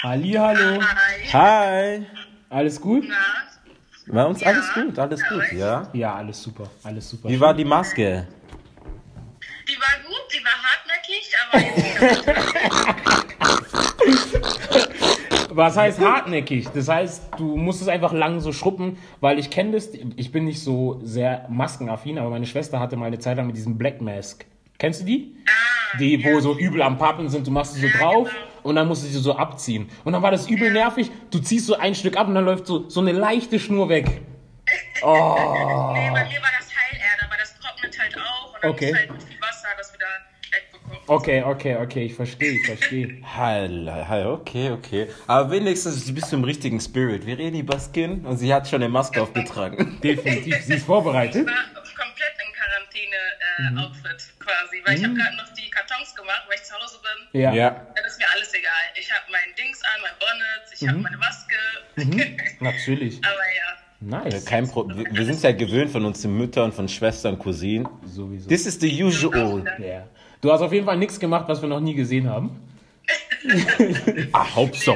Hallihallo. Hi. Alles gut? Na? Bei uns Ja. alles gut, ja? Ja, alles super, alles super. Wie war die Maske? Die war gut, die war hartnäckig, aber jetzt Was heißt hartnäckig? Das heißt, du musst es einfach lang so schruppen, weil ich kenne das, ich bin nicht so sehr maskenaffin, aber meine Schwester hatte mal eine Zeit lang mit diesem Black Mask. Kennst du die? Die, wo so übel am Pappen sind, du machst sie so drauf und dann musst du sie so abziehen. Und dann war das übel nervig, du ziehst so ein Stück ab und dann läuft so eine leichte Schnur weg. Nee, bei mir war das Heilerde, aber das trocknet halt auch und dann Okay. musst du halt mit viel Wasser das wieder wegbekommen. Okay, ich verstehe. Hi, okay. Aber wenigstens bist du im richtigen Spirit. Wir reden über Skin und sie hat schon eine Maske aufgetragen. Definitiv, sie ist vorbereitet. Ich war komplett in Quarantäne-Outfit quasi, weil ich habe gerade noch die Kartons gemacht, weil ich zu Hause bin. Ja. Dann ist mir alles egal. Ich habe mein Dings an, mein Bonnet, ich habe meine Maske. Natürlich. Aber ja. Nice. Wir sind ja gewöhnt von unseren Müttern, von Schwestern, Cousinen. Sowieso. This is the usual. Ja. Du hast auf jeden Fall nichts gemacht, was wir noch nie gesehen haben. Hauptsache.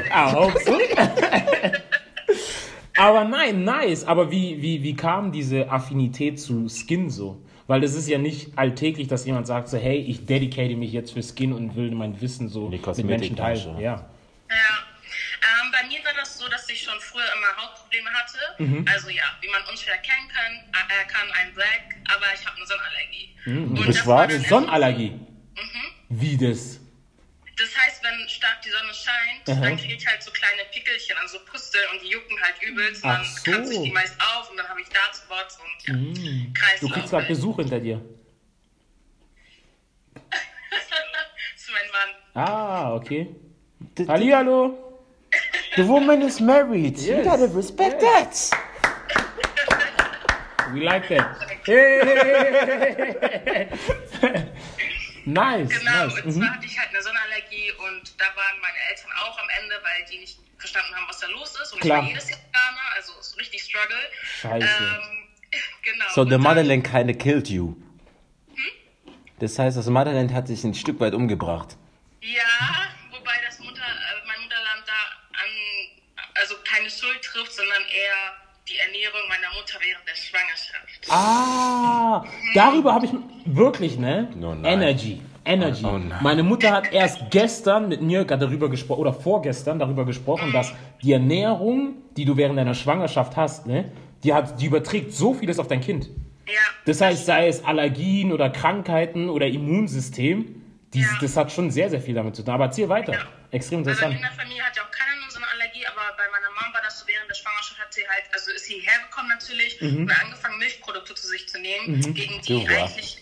Aber nein, nice. Aber wie kam diese Affinität zu Skin so? Weil das ist ja nicht alltäglich, dass jemand sagt so, hey, ich dedicate mich jetzt für Skin und will mein Wissen so Die mit Menschen teilen. Kosmetikbranche. Ja. Bei mir war das so, dass ich schon früher immer Hautprobleme hatte. Also ja, wie man unschwer erkennen kann, ein Black, aber ich habe eine Sonnenallergie. Du Und bist das war schwarz? dann Sonnenallergie. Wie das? Das heißt, wenn stark die Sonne scheint, dann kriege ich halt so kleine Pickelchen, also Pusteln und die jucken halt übelst. Und Ach dann so. kratze ich die meist auf und dann habe ich Darkspots und ja, Du Kreislauf. kriegst gerade Besuch hinter dir. Das ist mein Mann. Ah, okay. Hallihallo. The woman is married. Yes. You gotta respect that. We like that. Hey. Nice. Genau, nice. und zwar hatte ich halt eine Sonnenallergie und da waren meine Eltern auch am Ende, weil die nicht verstanden haben, was da los ist. Und Klar. ich war jedes Jahr Veganer, also ist richtig Struggle. Scheiße. Genau. So, und the dann- motherland kinda killed you. Das heißt, das Motherland hat sich ein Stück weit umgebracht. Ja, wobei mein Mutterland da also keine Schuld trifft, sondern eher die Ernährung meiner Mutter während der Schwangerschaft. Darüber habe ich wirklich, ne? Oh nein. Energy. Oh nein. Meine Mutter hat erst gestern mit mir darüber gesprochen, oder vorgestern darüber gesprochen, dass die Ernährung, die du während deiner Schwangerschaft hast, ne? Die überträgt so vieles auf dein Kind. Ja. Das heißt, sei es Allergien oder Krankheiten oder Immunsystem, das hat schon sehr, sehr viel damit zu tun. Aber erzähl weiter. Ja. Extrem Also interessant. in der Familie hat ja auch keiner nur so eine Allergie, aber bei meiner Mom war das so, während der Schwangerschaft hat sie halt, also ist sie hierher gekommen natürlich und hat angefangen, Milchprodukte zu sich zu nehmen, gegen die Super. eigentlich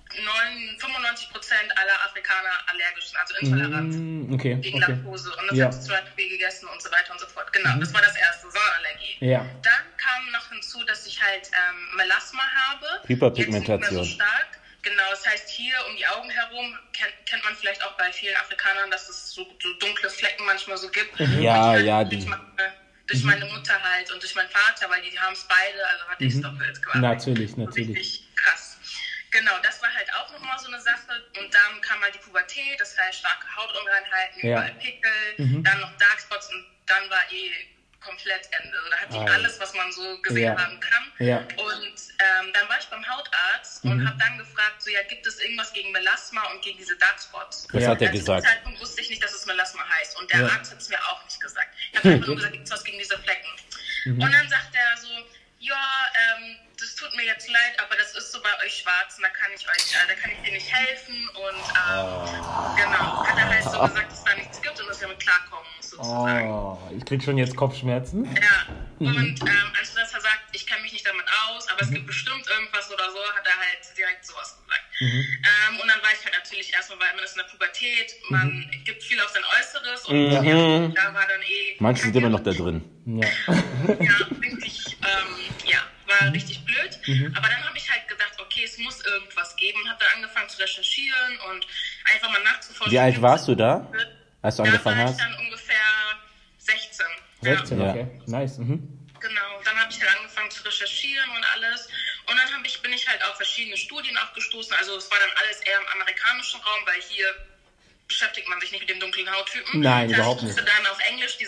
95% aller Afrikaner allergisch sind, also intolerant. Okay. Gegen Laktose. Und das Ja. hat sie zum Beispiel gegessen und so weiter und so fort. Genau, das war das erste, Sonnenallergie. Ja. Dann kam noch hinzu, dass ich halt Melasma habe. Hyperpigmentation. Jetzt nicht mehr so stark. Genau, das heißt hier um die Augen herum, kennt man vielleicht auch bei vielen Afrikanern, dass es so dunkle Flecken manchmal so gibt. Ja, Und ja, durch meine Mutter halt und durch meinen Vater, weil die haben es beide, also hatte ich es doppelt quasi. Natürlich. Richtig krass. Genau, das war halt auch nochmal so eine Sache. Und dann kam halt die Pubertät, das heißt starke Hautunreinheiten, Ja. überall Pickel, dann noch Darkspots und dann war komplett Ende. Da hatte ich alles, was man so gesehen haben kann. Ja. Und dann war ich beim Hautarzt und habe dann gefragt, so ja, gibt es irgendwas gegen Melasma und gegen diese Darkspots? Was hat er Zu gesagt? dem Zeitpunkt wusste ich nicht, dass es Melasma heißt. Und der Arzt hat es mir auch nicht gesagt. Ich habe einfach nur gesagt, gibt es was gegen diese Flecken? Und dann sagt er so, ja, das tut mir jetzt leid, aber das ist so bei euch Schwarzen, da kann ich dir nicht helfen. Und genau, hat er halt so gesagt, dass da nichts gibt und dass wir mit klarkommen muss, sozusagen. Oh, ich krieg schon jetzt Kopfschmerzen. Ja, und als dass er sagt, ich kenne mich nicht damit aus, aber es gibt bestimmt irgendwas oder so, hat er halt direkt sowas gesagt. Und dann war ich halt natürlich erstmal, weil man ist in der Pubertät, man gibt viel auf sein Äußeres und ja, da war dann Manche sind immer noch da drin. Ja. ja, richtig, war richtig blöd. Aber dann habe ich halt gedacht, okay, es muss irgendwas geben. Habe dann angefangen zu recherchieren und einfach mal nachzuforschen. Wie alt warst du da, als du Da angefangen war hast? ich dann ungefähr 16. 16, Ja. okay. Nice. Genau, dann habe ich halt angefangen zu recherchieren und alles. Und dann bin ich halt auf verschiedene Studien aufgestoßen. Also es war dann alles eher im amerikanischen Raum, weil hier beschäftigt man sich nicht mit dem dunklen Hauttypen. Nein, das heißt, überhaupt ich musste dann auf Englisch die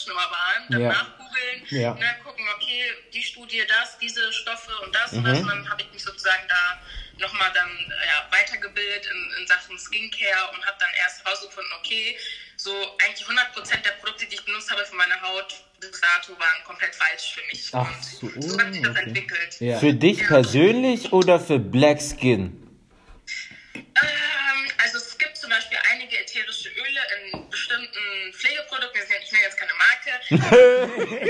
schon immer waren, dann Ja. nachgoogeln, Ja. ne, gucken, okay, die Studie das, diese Stoffe und das und das. Und dann habe ich mich sozusagen da nochmal dann weitergebildet in Sachen Skincare und habe dann erst herausgefunden, okay, so eigentlich 100% der Produkte, die ich benutzt habe für meine Haut bis dato, waren komplett falsch für mich. Ach und so, so hat sich das okay. entwickelt. Ja. Für dich persönlich oder für Black Skin? Also es gibt zum Beispiel einige ätherische Öle in bestimmten Pflegeprodukten, ich nenne jetzt keine Marke.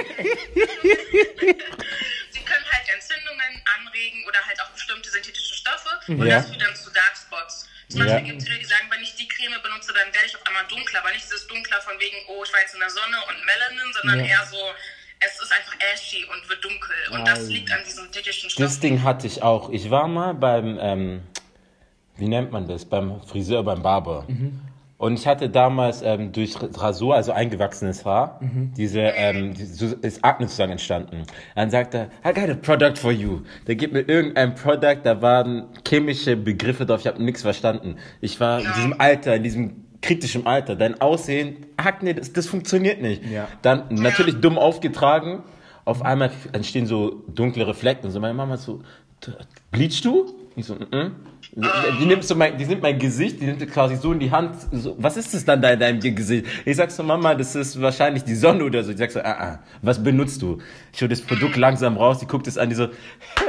Sie können halt Entzündungen anregen oder halt auch bestimmte synthetische Stoffe und Ja. das führt dann zu Darkspots. Zum Ja. Beispiel gibt es Leute, die sagen, wenn ich die Creme benutze, dann werde ich auf einmal dunkler, aber nicht dieses dunkler von wegen, oh, ich war jetzt in der Sonne und Melanin, sondern Ja. eher so, es ist einfach ashy und wird dunkel und das liegt an diesen synthetischen Stoffen. Das Ding hatte ich auch. Ich war mal beim, wie nennt man das? Beim Friseur, beim Barber. Und ich hatte damals durch Rasur, also eingewachsenes Haar, so ist Akne sozusagen entstanden. Dann sagt er, I got a product for you. Der gibt mir irgendein Product, da waren chemische Begriffe drauf, ich habe nichts verstanden. Ich war in diesem Alter, in diesem kritischen Alter, dein Aussehen, Akne, das funktioniert nicht. Ja. Dann natürlich dumm aufgetragen, auf einmal entstehen so dunklere Flecken. So meine Mama so, bleachst du? Ich so, Die nimmt mein Gesicht, die nimmt quasi so in die Hand. So, was ist das dann da in deinem Gesicht? Ich sag so, Mama, das ist wahrscheinlich die Sonne oder so. Ich sag so, was benutzt du? Ich hol das Produkt langsam raus, die guckt es an, die so,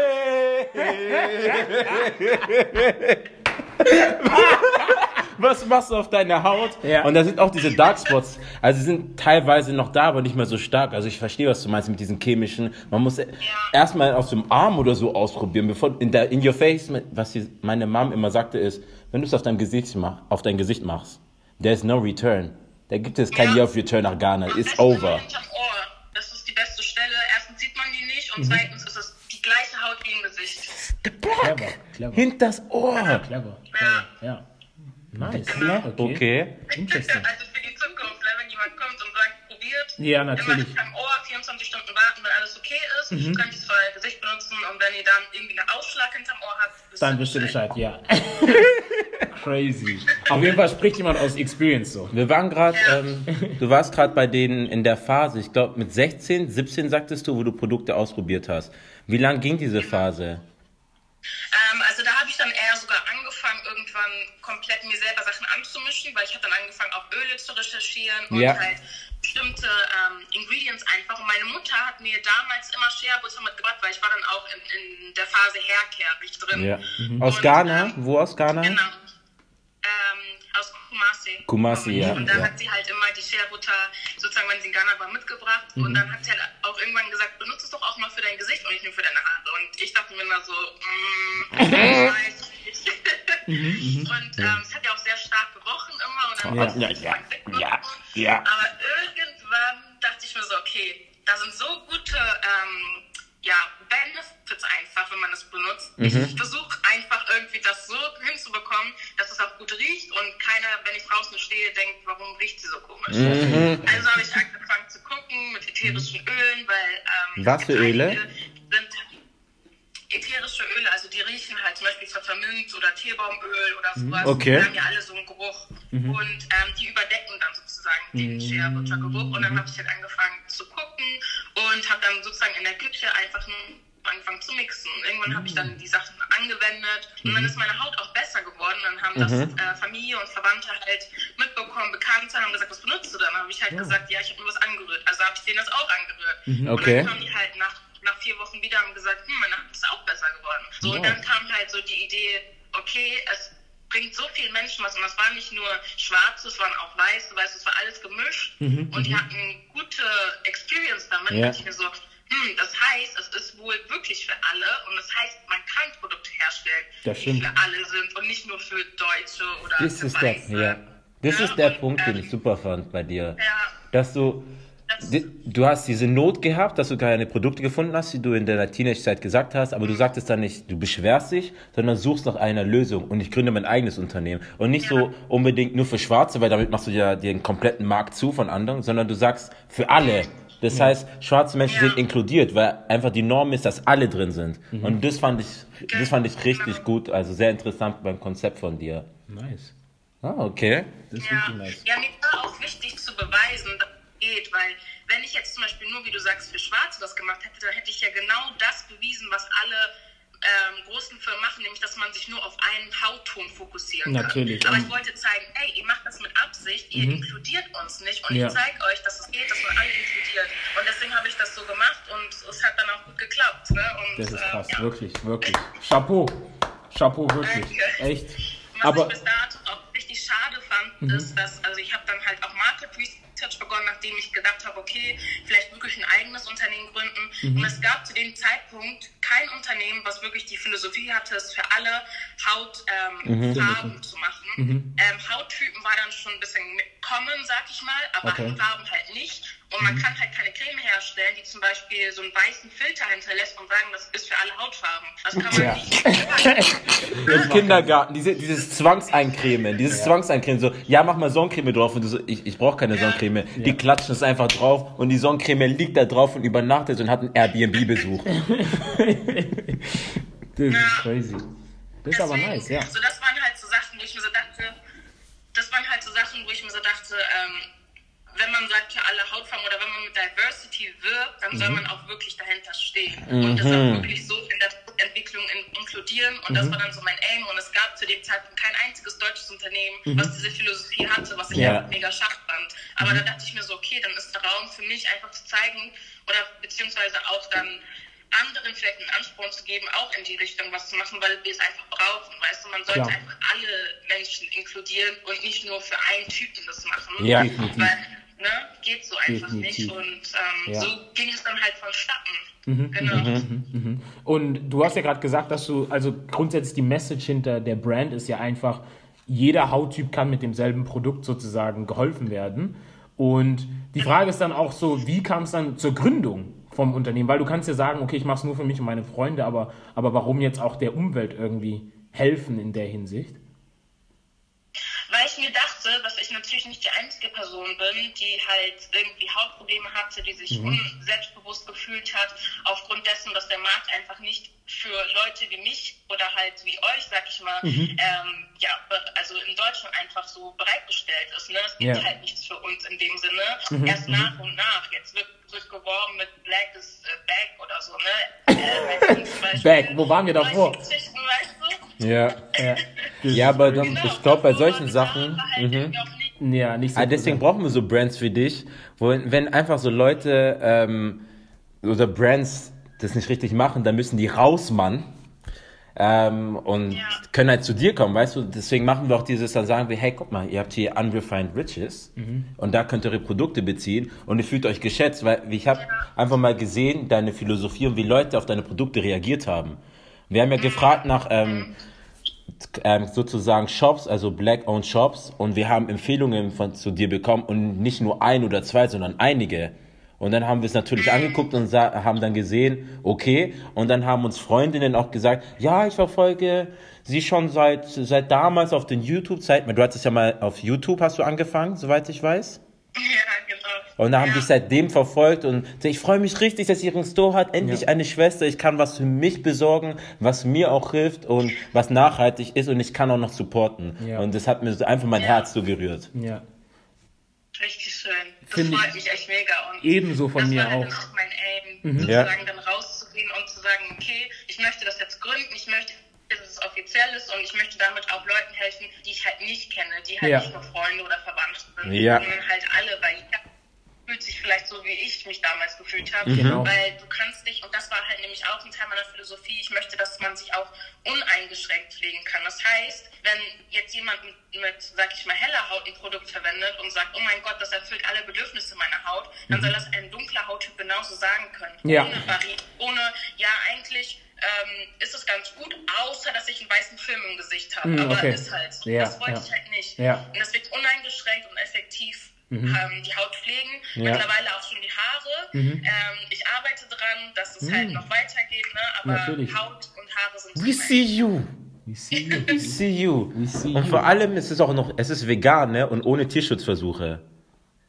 was machst du auf deiner Haut? Ja. Und da sind auch diese Darkspots, also sie sind teilweise noch da, aber nicht mehr so stark. Also ich verstehe, was du meinst mit diesen chemischen. Man muss erstmal auf so einem Arm oder so ausprobieren, bevor in your face, was meine Mom immer sagte, ist, wenn du es auf dein Gesicht machst, there is no return. Da gibt es kein Year of Return nach Ghana. It's Am besten over. hinterm Ohr. Das ist die beste Stelle. Erstens sieht man die nicht und zweitens ist es die gleiche Haut wie im Gesicht. Clever. Hinters Ohr. Clever. Ja. Nice. Okay. Interesting. Also für die Zukunft, ne, wenn jemand kommt und sagt, probiert, Ja, natürlich. immer am Ohr 24 Stunden warten, wenn alles okay ist, könnt ihr es für euer Gesicht benutzen und wenn ihr dann irgendwie einen Ausschlag hinterm Ohr habt, Dann wisst ihr Bescheid, ja. Crazy. Auf jeden Fall spricht jemand aus Experience so. Wir waren gerade, du warst gerade bei denen in der Phase, ich glaube mit 16, 17 sagtest du, wo du Produkte ausprobiert hast. Wie lang ging diese Phase? Also da habe ich dann eher sogar angefangen, irgendwann komplett mir selber Sachen anzumischen, weil ich habe dann angefangen, auch Öle zu recherchieren und Ja. halt bestimmte Ingredients einfach. Und meine Mutter hat mir damals immer Shea Butter mitgebracht, weil ich war dann auch in der Phase Haircare richtig drin. Ja. Aus Und, Ghana? Wo aus Ghana? Genau. Aus Kumasi. Kumasi, ja. Und da Ja. hat sie halt immer die Shea Butter, sozusagen, wenn sie in Ghana war, mitgebracht. Und dann hat sie halt auch irgendwann gesagt, benutze es doch auch mal für dein Gesicht und nicht nur für deine Haare. Und ich dachte mir immer so, weiß nicht. Und es hat ja auch sehr stark gerochen immer. Und dann Ja. musste ich anfangen wegmachen. Aber irgendwann dachte ich mir so, okay, da sind so gute Benefits einfach, wenn man es benutzt. Ich versuche einfach irgendwie das so hinzubekommen, dass es auch gut riecht und keiner, wenn ich draußen stehe, denkt, warum riecht sie so komisch. Also habe ich angefangen zu gucken mit ätherischen Ölen, weil Was für Öle? Sind ätherische Öle, also die riechen halt zum Beispiel Pfefferminz oder Teebaumöl oder sowas. Okay. Die haben ja alle so einen Geruch. Und die überdecken dann sozusagen den Shea Butter Geruch. Und dann habe ich halt angefangen zu gucken und habe dann sozusagen in der Küche einfach nur angefangen zu mixen. Und irgendwann habe ich dann die Sachen angewendet und dann ist meine Haut auch besser geworden. Dann haben das Familie und Verwandte halt mitbekommen, Bekannte haben gesagt, was benutzt du dann? Dann habe ich halt gesagt, ja, ich habe mir was angerührt. Also habe ich denen das auch angerührt. Okay. Und dann kamen die halt nach 4 Wochen wieder und gesagt, meine Haut ist auch besser geworden. So, und dann kam halt so die Idee, okay, es bringt so vielen Menschen was und das war nicht nur schwarz, es waren auch weiß, weißt du, es war alles gemischt und die hatten gute Experience damit. Ja. Und ich mir so, das heißt, es ist wohl wirklich für alle und das heißt, man kann Produkte herstellen, Das die stimmt. für alle sind und nicht nur für Deutsche oder Das für ist der, Weiße. ja. Das ist der und, Punkt, den ich super fand bei dir. Ja, Dass du hast diese Not gehabt, dass du keine Produkte gefunden hast, die du in deiner Teenage-Zeit gesagt hast, aber du sagtest dann nicht, du beschwerst dich, sondern suchst nach einer Lösung und ich gründe mein eigenes Unternehmen. Und nicht so unbedingt nur für Schwarze, weil damit machst du ja den kompletten Markt zu von anderen, sondern du sagst für alle. Das heißt, schwarze Menschen sind inkludiert, weil einfach die Norm ist, dass alle drin sind. Und das fand ich richtig gut, also sehr interessant beim Konzept von dir. Nice. Ah, okay. Das ist ja. wirklich nice. Ja, mir war auch wichtig zu beweisen, dass es geht, weil wenn nur, wie du sagst, für Schwarze das gemacht hätte, dann hätte ich ja genau das bewiesen, was alle großen Firmen machen, nämlich, dass man sich nur auf einen Hautton fokussieren kann. Natürlich. Aber ich wollte zeigen, ey, ihr macht das mit Absicht, ihr inkludiert uns nicht und ich zeige euch, dass es geht, dass man alle inkludiert. Und deswegen habe ich das so gemacht und es hat dann auch gut geklappt. Ne? Und, das ist krass, wirklich. Chapeau, wirklich. Danke. Echt. Was ich bis dato auch richtig schade fand, ist, dass, also ich habe dann halt auch Market Research begonnen, nachdem ich gedacht habe, okay, vielleicht wirklich ein eigenes Unternehmen gründen. Und es gab zu dem Zeitpunkt kein Unternehmen, was wirklich die Philosophie hatte, es für alle Hautfarben zu machen. Hauttypen war dann schon ein bisschen common, sag ich mal, aber Farben halt nicht. Und man kann halt keine Creme herstellen, die zum Beispiel so einen weißen Filter hinterlässt und sagen, das ist für alle Hautfarben. Das kann man nicht. Im Kindergarten, dieses Zwangseincremen, so, ja, mach mal Sonnencreme drauf. Und du so, ich brauche keine Sonnencreme. Die klatschen es einfach drauf und die Sonnencreme liegt da drauf und übernachtet und hat einen Airbnb-Besuch. Das ist crazy. Das ist aber nice, ja. Also das waren halt so Sachen, wo ich mir so dachte, wenn man sagt für alle Hautfarben oder wenn man mit Diversity wirbt, dann soll man auch wirklich dahinter stehen und das auch wirklich so in der Entwicklung inkludieren und das war dann so mein Aim und es gab zu dem Zeitpunkt kein einziges deutsches Unternehmen, was diese Philosophie hatte, was ich einfach mega schade fand. Aber da dachte ich mir so, okay, dann ist der Raum für mich einfach zu zeigen oder beziehungsweise auch dann anderen vielleicht einen Ansporn zu geben, auch in die Richtung was zu machen, weil wir es einfach brauchen, weißt du, man sollte einfach alle Menschen inkludieren und nicht nur für einen Typen das machen, weil, geht so einfach nicht und so ging es dann halt vonstatten. Genau. Und du hast ja gerade gesagt, dass du, also grundsätzlich die Message hinter der Brand ist ja einfach, jeder Hauttyp kann mit demselben Produkt sozusagen geholfen werden und die Frage ist dann auch so, wie kam es dann zur Gründung vom Unternehmen? Weil du kannst ja sagen, okay, ich mache es nur für mich und meine Freunde, aber warum jetzt auch der Umwelt irgendwie helfen in der Hinsicht? Weil ich mir dachte, dass ich natürlich nicht die einzige Person bin, die halt irgendwie Hautprobleme hatte, die sich unselbstbewusst gefühlt hat, aufgrund dessen, dass der Markt einfach nicht für Leute wie mich oder halt wie euch, sag ich mal, also in Deutschland einfach so bereitgestellt ist. Ne? Es gibt halt nichts für uns in dem Sinne. Erst nach und nach. Jetzt wird geworben mit Black is Back oder so. Ne? Back, wo waren wir davor? Ja, aber ich glaube, bei solchen Sachen... nicht so deswegen brauchen wir so Brands wie dich, wo wenn einfach so Leute oder Brands das nicht richtig machen, dann müssen die raus, Mann. Und können halt zu dir kommen, weißt du? Deswegen machen wir auch dieses, dann sagen wir, hey, guck mal, ihr habt hier Unrefined Riches und da könnt ihr eure Produkte beziehen und ihr fühlt euch geschätzt, weil ich habe einfach mal gesehen, deine Philosophie und wie Leute auf deine Produkte reagiert haben. Wir haben ja gefragt nach sozusagen Shops, also Black-owned Shops und wir haben Empfehlungen zu dir bekommen und nicht nur ein oder zwei, sondern einige. Und dann haben wir es natürlich angeguckt und haben dann gesehen, okay, und dann haben uns Freundinnen auch gesagt, ja, ich verfolge sie schon seit damals auf den YouTube-Seiten. Du hattest ja mal auf YouTube, hast du angefangen, soweit ich weiß? Ja, genau. Und da haben dich seitdem verfolgt und ich freue mich richtig, dass ihr ihren Store hat, endlich eine Schwester, ich kann was für mich besorgen, was mir auch hilft und was nachhaltig ist und ich kann auch noch supporten. Ja. Und das hat mir einfach mein Herz so gerührt. Ja. Richtig schön. Das freut mich echt mega. Und ebenso von mir auch. Das war dann auch mein Aim, sozusagen dann rauszugehen und zu sagen, okay, ich möchte das jetzt gründen, ich möchte, dass es offiziell ist und ich möchte damit auch Leuten helfen, die ich halt nicht kenne, die halt nicht nur Freunde oder Verwandte sind, sondern halt alle, weil jeder fühlt sich vielleicht so, wie ich mich damals gefühlt habe, weil du kannst dich, und das war halt nämlich auch ein Teil meiner Philosophie, ich möchte, dass man sich auch uneingeschränkt pflegen kann. Das heißt, wenn jetzt jemand mit, sag ich mal, heller Haut ein Produkt verwendet und sagt, oh mein Gott, das erfüllt alle Bedürfnisse meiner Haut, dann soll das ein dunkler Hauttyp genauso sagen können. Ohne, eigentlich ist es ganz gut, außer dass ich einen weißen Film im Gesicht habe. Aber ist halt so. Das wollte ich halt nicht. Und das wird uneingeschränkt und effektiv die Haut pflegen. Mittlerweile auch schon die Haare. Ich arbeite dran, dass es halt noch weitergeht, ne? Aber Haut und Haare sind We see you. We see you. Und vor allem ist es auch noch, es ist vegan, ne? Und ohne Tierschutzversuche.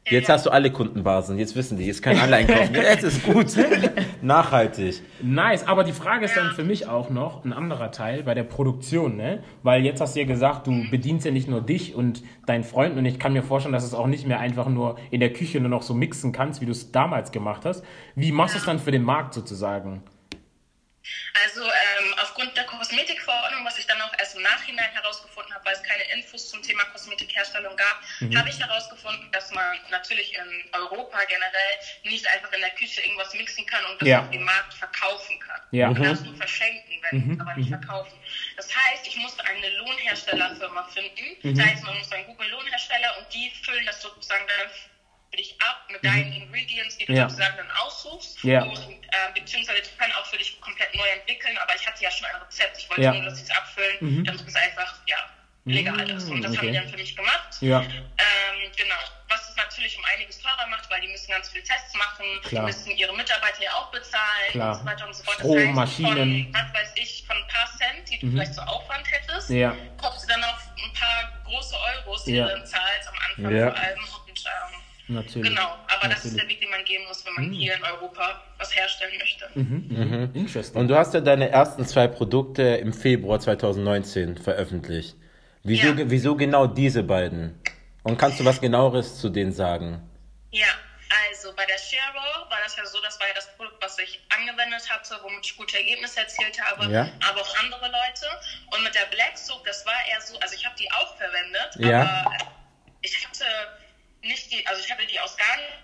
Jetzt hast du alle Kundenbasen, jetzt wissen die, jetzt können alle einkaufen. Jetzt ist gut. Nachhaltig. Nice, aber die Frage ist dann für mich auch noch ein anderer Teil bei der Produktion, ne? Weil jetzt hast du ja gesagt, du bedienst ja nicht nur dich und deinen Freund und ich kann mir vorstellen, dass es auch nicht mehr einfach nur in der Küche nur noch so mixen kannst, wie du es damals gemacht hast. Wie machst du es dann für den Markt sozusagen? Also aufgrund der Kosmetikverordnung, was ich dann auch erst im Nachhinein herausgefunden habe, weil es keine Infos zum Thema Kosmetikherstellung gab, habe ich herausgefunden, dass man natürlich in Europa generell nicht einfach in der Küche irgendwas mixen kann und das auf dem Markt verkaufen kann. Ja. Man darf es nur verschenken, aber nicht verkaufen. Das heißt, ich musste eine Lohnherstellerfirma finden. Das heißt, man muss dann Google Lohnhersteller und die füllen das sozusagen dann für dich ab mit deinen Ingredients, die du sozusagen dann aussuchst. Und, beziehungsweise die können auch für dich komplett neu entwickeln, aber ich hatte ja schon ein Rezept. Ich wollte nur, dass sie es abfüllen, damit es einfach legal ist. Und das haben die dann für mich gemacht. Ja. Genau. Was es natürlich um einiges teurer macht, weil die müssen ganz viele Tests machen, die müssen ihre Mitarbeiter ja auch bezahlen und so weiter und so fort. Das heißt, Maschinen. von, was weiß ich, von ein paar Cent, die du vielleicht so Aufwand hättest, kommst du dann auf ein paar große Euros, die du dann zahlst am Anfang vor allem. Und, natürlich. Genau, aber das ist der Weg, den man gehen muss, wenn man hier in Europa was herstellen möchte. Interesting. Und du hast ja deine ersten 2 Produkte im Februar 2019 veröffentlicht. Wieso genau diese beiden? Und kannst du was Genaueres zu denen sagen? Ja, also bei der Share war das ja so, das war ja das Produkt, was ich angewendet hatte, womit ich gute Ergebnisse erzielt habe, aber auch andere Leute. Und mit der Black Soap, das war eher so, also ich habe die auch verwendet, aber ich hatte nicht die, also ich hatte die aus Ghana.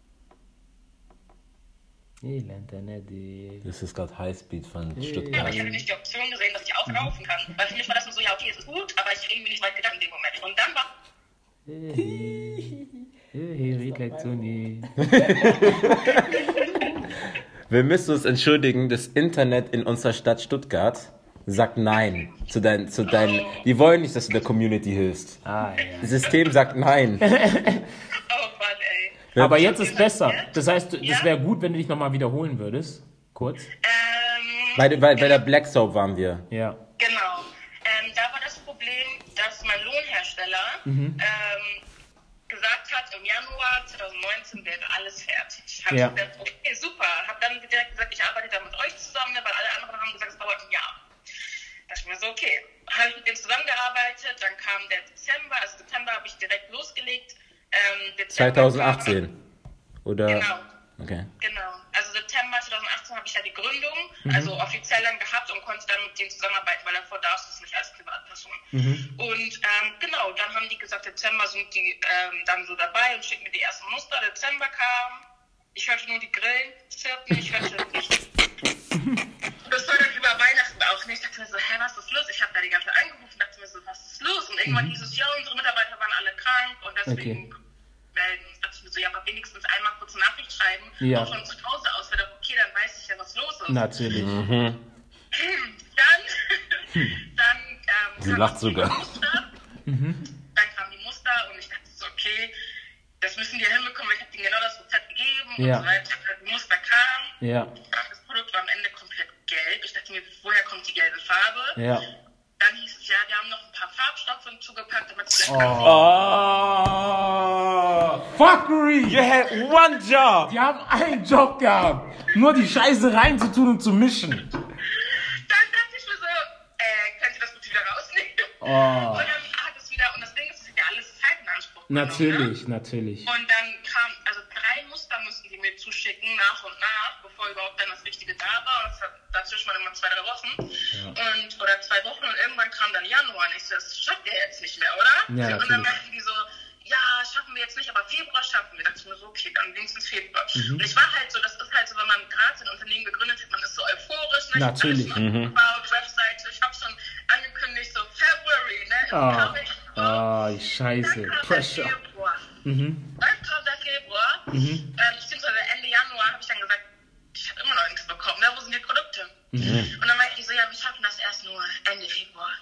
Das ist gerade Highspeed von Stuttgart. Aber ich hatte nicht die Option gesehen, dass ich auch laufen kann. Weil für mich war das nur so, ja okay, es ist gut, aber ich irgendwie nicht weit gedacht in dem Moment. Und dann war... Wir müssen uns entschuldigen, das Internet in unserer Stadt Stuttgart sagt nein zu deinen. Die wollen nicht, dass du der Community hilfst. Das System sagt nein. Oh Mann, ey. Aber jetzt ist besser. Das heißt, das wäre gut, wenn du dich nochmal wiederholen würdest. Kurz. Bei der Black Soap waren wir. Ja. Genau. Da war das Problem, dass mein Lohnhersteller gesagt hat, im Januar 2019 wäre alles fertig. Habe ich gesagt, okay, super. Habe dann direkt gesagt, ich arbeite da mit euch zusammen, weil alle anderen haben gesagt, es dauert ein Jahr. Da dachte ich mir so, okay. Habe ich mit denen zusammengearbeitet, dann kam der Dezember, also September habe ich direkt losgelegt. Dezember 2018, oder? Genau. Okay. Genau. Also September 2018 habe ich ja die Gründung, also offiziell dann gehabt und konnte dann mit denen zusammenarbeiten, weil davor darfst du es nicht als Privatperson. Und genau, dann haben die gesagt, Dezember sind die dann so dabei und schicken mir die ersten Muster. Dezember kam, ich hörte nur die Grillen zirpen, ich hörte nichts. Das war dann über Weihnachten auch nicht. Ich dachte mir so, hä, was ist los? Ich habe da die ganze Zeit angerufen, dachte mir so, was ist los? Und irgendwann hieß es, ja, unsere Mitarbeiter waren alle krank und deswegen melden. Ich dachte mir so, ja, aber wenigstens einmal kurz eine Nachricht schreiben, auch von zu Hause aus, wäre doch okay, dann weiß ich ja, was los ist. Natürlich. Dann Sie lacht sogar. Dann kamen die Muster und ich dachte so, okay, das müssen die hinbekommen, weil ich habe denen genau das Rezept gegeben und so weiter. Die Muster kamen. Das Produkt war am Ende komplett gelb. Ich dachte mir, woher kommt die gelbe Farbe? Dann hieß es ja, wir haben noch ein paar Farbstoffe hinzugepackt, damit es Fuckery! You had one job! Die haben einen Job gehabt. Nur die Scheiße reinzutun und zu mischen. Dann dachte ich mir so, könnt ihr das bitte wieder rausnehmen? Und dann hat es wieder, und das Ding ist, es hat ja alles Zeit in Anspruch genommen, Natürlich, ne? natürlich. Und dann kam, also 3 Muster müssen die mir zuschicken, nach und nach, bevor überhaupt dann das Richtige da war. Und das hat dazwischen mal immer 2-3 Wochen. Oder 2 Wochen und irgendwann kam dann Januar und ich so, das schafft ihr jetzt nicht mehr, oder? Ja, und dann meinten die so, ja, schaffen wir jetzt nicht, aber Februar schaffen wir. Da dachte ich mir so, okay, dann wenigstens Februar. Und ich war halt so, das ist halt so, wenn man gerade ein Unternehmen gegründet hat, man ist so euphorisch, ne? Natürlich. Ich hab alles aufgebaut, Webseite, ich habe schon angekündigt, so February, ne? Scheiße. Dann kam Pressure. der Februar. Dann kam der Februar, beziehungsweise Ende Januar habe ich dann gesagt, ich habe immer noch nichts bekommen, ne? Wo sind die Produkte? Und dann meinten die so, ja, wir schaffen das erst nur Ende Februar.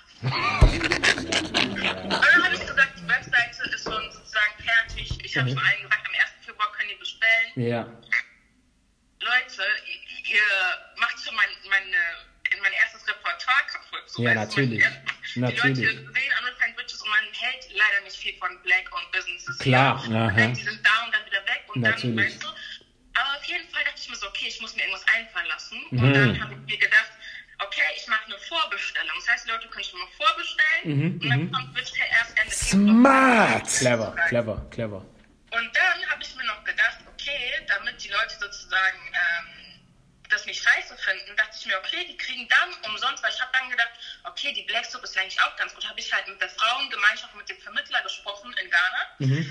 Und dann habe ich gesagt, die Webseite ist schon sozusagen fertig. Ich habe schon allen gesagt, am 1. Februar könnt ihr bestellen. Leute, ihr macht schon mein erstes Repertoire kaputt. So, natürlich. Die Leute sehen Unrefined Witches und man hält leider nicht viel von Black und Businesses. Klar. Die sind da, um und dann, weißt du, aber auf jeden Fall dachte ich mir so, okay, ich muss mir irgendwas einfallen lassen. Und dann habe ich mir gedacht, okay, ich mache eine Vorbestellung. Das heißt, die Leute können schon mal vorbestellen und dann kommt bitte erst Ende Smart! Clever. Und dann habe ich mir noch gedacht, okay, damit die Leute sozusagen das nicht scheiße finden, dachte ich mir, okay, die kriegen dann umsonst, weil ich habe dann gedacht, okay, die Black Soap ist eigentlich auch ganz gut. Habe ich halt mit der Frauengemeinschaft, mit dem Vermittler gesprochen in Ghana.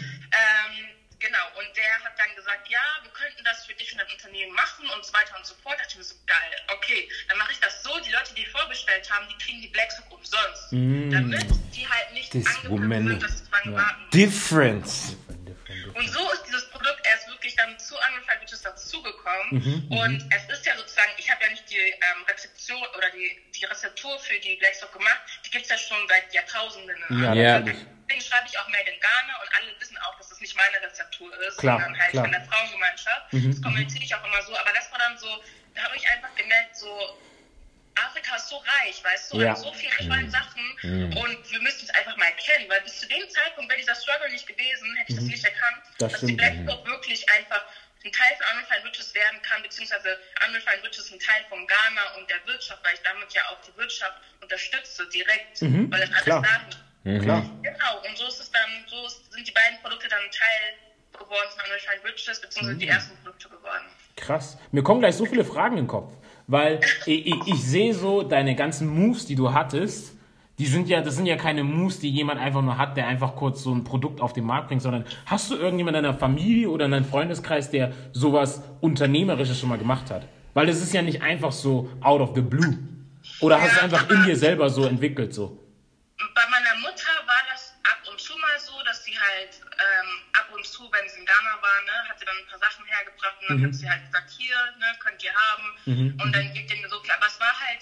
Genau, und der hat dann gesagt, ja, wir könnten das für dich und dein Unternehmen machen und so weiter und so fort. Da dachte ich mir so, geil, okay, dann mache ich das so, die Leute, die vorbestellt haben, die kriegen die Black Soap umsonst. Damit die halt nicht angebunden sind, dass sie dran warten. Difference. Und so ist dieses Produkt erst wirklich dann zu Unrefined Witches dazugekommen. Und es ist ja sozusagen, ich habe ja nicht die Rezeption oder die Rezeptur für die Black Soap gemacht, die gibt es ja schon seit Jahrtausenden. Ja. Deswegen schreibe ich auch Made in Ghana und alle wissen auch, dass das nicht meine Rezeptur ist, sondern halt von der Frauengemeinschaft. Das kommuniziere ich auch immer so, aber das war dann so, da habe ich einfach gemerkt, so, Afrika ist so reich, weißt du, an so vielen tollen Sachen und wir müssen es einfach mal erkennen, weil bis zu dem Zeitpunkt wäre dieser Struggle nicht gewesen, hätte ich das nicht erkannt, dass die Black Soap wirklich einfach ein Teil von Unrefined Witches werden kann, beziehungsweise Unrefined Witches ein Teil von Ghana und der Wirtschaft, weil ich damit ja auch die Wirtschaft unterstütze, direkt, weil das alles dahin. Klar. Genau, und so ist es dann, sind die beiden Produkte dann Teil geworden von Unrefined Witches, beziehungsweise die ersten Produkte geworden. Krass. Mir kommen gleich so viele Fragen in den Kopf, weil ich sehe so deine ganzen Moves, die du hattest, das sind ja keine Moves, die jemand einfach nur hat, der einfach kurz so ein Produkt auf den Markt bringt, sondern hast du irgendjemanden in deiner Familie oder in deinem Freundeskreis, der sowas Unternehmerisches schon mal gemacht hat? Weil das ist ja nicht einfach so out of the blue. Oder hast du es einfach in dir selber so entwickelt so? Bei meiner Mutter war das ab und zu mal so, dass sie halt ab und zu, wenn sie in Ghana war, ne, hat sie dann ein paar Sachen hergebracht und dann hat sie halt gesagt, hier, ne, könnt ihr haben und dann gibt ihr mir so klar. Aber es war halt,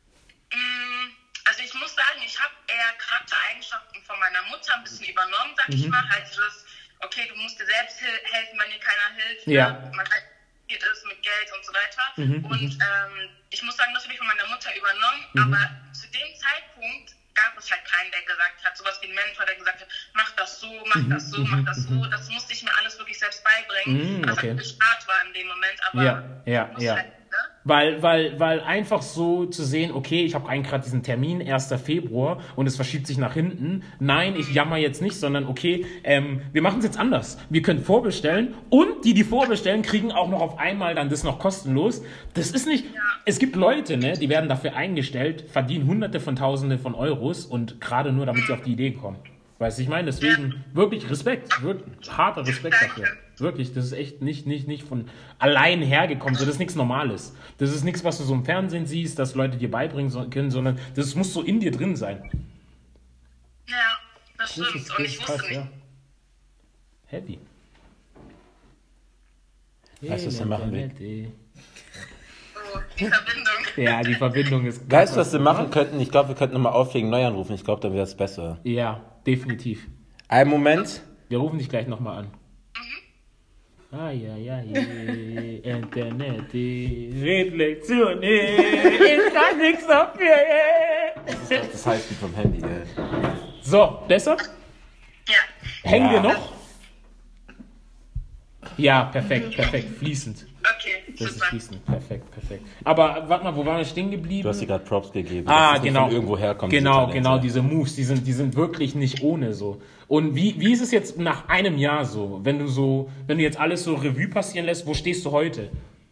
also ich muss sagen, ich habe eher Charaktereigenschaften von meiner Mutter ein bisschen übernommen, sag ich mal, halt das, okay, du musst dir selbst helfen, wenn dir keiner hilft, ne? Man halt ist mit Geld und so weiter und ich muss sagen, das habe ich von meiner Mutter übernommen, aber zu dem Zeitpunkt gab es halt keinen, der gesagt hat, sowas wie ein Mentor, der gesagt hat, mach das so, mach das so, mach das so. Das musste ich mir alles wirklich selbst beibringen, was halt hart war in dem Moment, aber halt, ne? Weil einfach so zu sehen, okay, ich habe eigentlich gerade diesen Termin, 1. Februar und es verschiebt sich nach hinten. Nein, ich jammer jetzt nicht, sondern okay, wir machen es jetzt anders. Wir können vorbestellen und die vorbestellen, kriegen auch noch auf einmal dann das noch kostenlos. Das ist nicht, es gibt Leute, ne, die werden dafür eingestellt, verdienen Hunderte von Tausende von Euros und gerade nur, damit sie auf die Idee kommen. Weißt du, ich meine, deswegen wirklich Respekt, wirklich harter Respekt dafür. Wirklich, das ist echt nicht von allein hergekommen. So, das ist nichts Normales. Das ist nichts, was du so im Fernsehen siehst, dass Leute dir beibringen können, sondern das muss so in dir drin sein. Ja, das stimmt. Und ich wusste nicht. Ja. Heavy. Weißt du, was wir machen will? So, die Verbindung. Ja, die Verbindung ist... Weißt du, was wir machen könnten? Ich glaube, wir könnten nochmal auflegen, neu anrufen. Ich glaube, dann wäre es besser. Ja, definitiv. Einen Moment. Wir rufen dich gleich nochmal an. Internet, Redlektion, ich kann nichts dafür. Das heißt wie vom Handy. So, besser? Ja. Hängen wir noch? Ja, perfekt, fließend. Okay, Das ist super. fließend, perfekt. Aber warte mal, wo waren wir stehen geblieben? Du hast dir gerade Props gegeben. Ah, dass genau. Von irgendwo herkommt. Genau, diese Moves, die sind wirklich nicht ohne so. Und wie ist es jetzt nach einem Jahr so, wenn du jetzt alles so Revue passieren lässt, wo stehst du heute?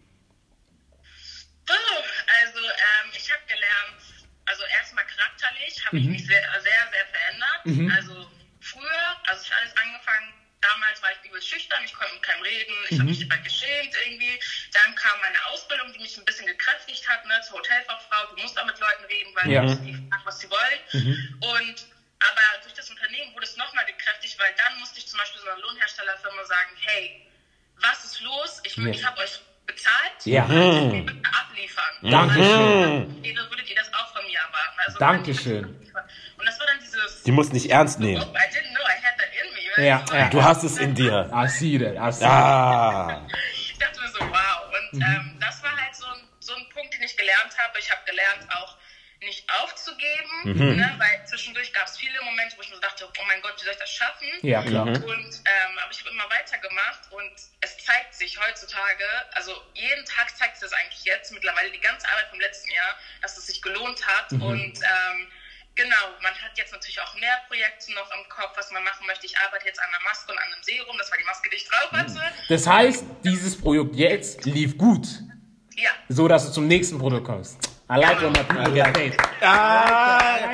Also, ich habe gelernt, also erstmal charakterlich habe ich mich sehr, sehr, sehr verändert. Also früher, als ich alles angefangen, damals war ich übel schüchtern, ich konnte mit keinem reden, ich habe mich immer geschämt irgendwie. Dann kam meine Ausbildung, die mich ein bisschen gekräftigt hat, ne, zur Hotelfachfrau. Du musst da mit Leuten reden, weil die fragen, was sie wollen. Aber durch das Unternehmen wurde es nochmal gekräftigt, weil dann musste ich zum Beispiel so einer Lohnherstellerfirma sagen, hey, was ist los? Ich habe euch bezahlt, Ja. ich will abliefern. Dankeschön. Würdet ihr das auch von mir erwarten? Also, Dankeschön. Und das war dann dieses... Die muss nicht ernst nehmen. I didn't know I had that in me. Ja. Du hast es in dir. I see that. Ah. Ich dachte mir so, wow. Und das war halt so ein Punkt, den ich gelernt habe. Ich habe gelernt, auch nicht aufzugeben, ne? Weil zwischendurch gab es viele Momente, wo ich mir so dachte, oh mein Gott, wie soll ich das schaffen? Ja, klar. Aber ich habe immer weitergemacht und es zeigt sich heutzutage, also jeden Tag zeigt sich das eigentlich jetzt, mittlerweile die ganze Arbeit vom letzten Jahr, dass es sich gelohnt hat. Und genau, man hat jetzt natürlich auch mehr Projekte noch im Kopf, was man machen möchte. Ich arbeite jetzt an einer Maske und an einem Serum, das war die Maske, die ich drauf hatte. Das heißt, dieses Projekt jetzt lief gut. Ja. So, dass du zum nächsten Produkt kommst. I like when my people get paid. I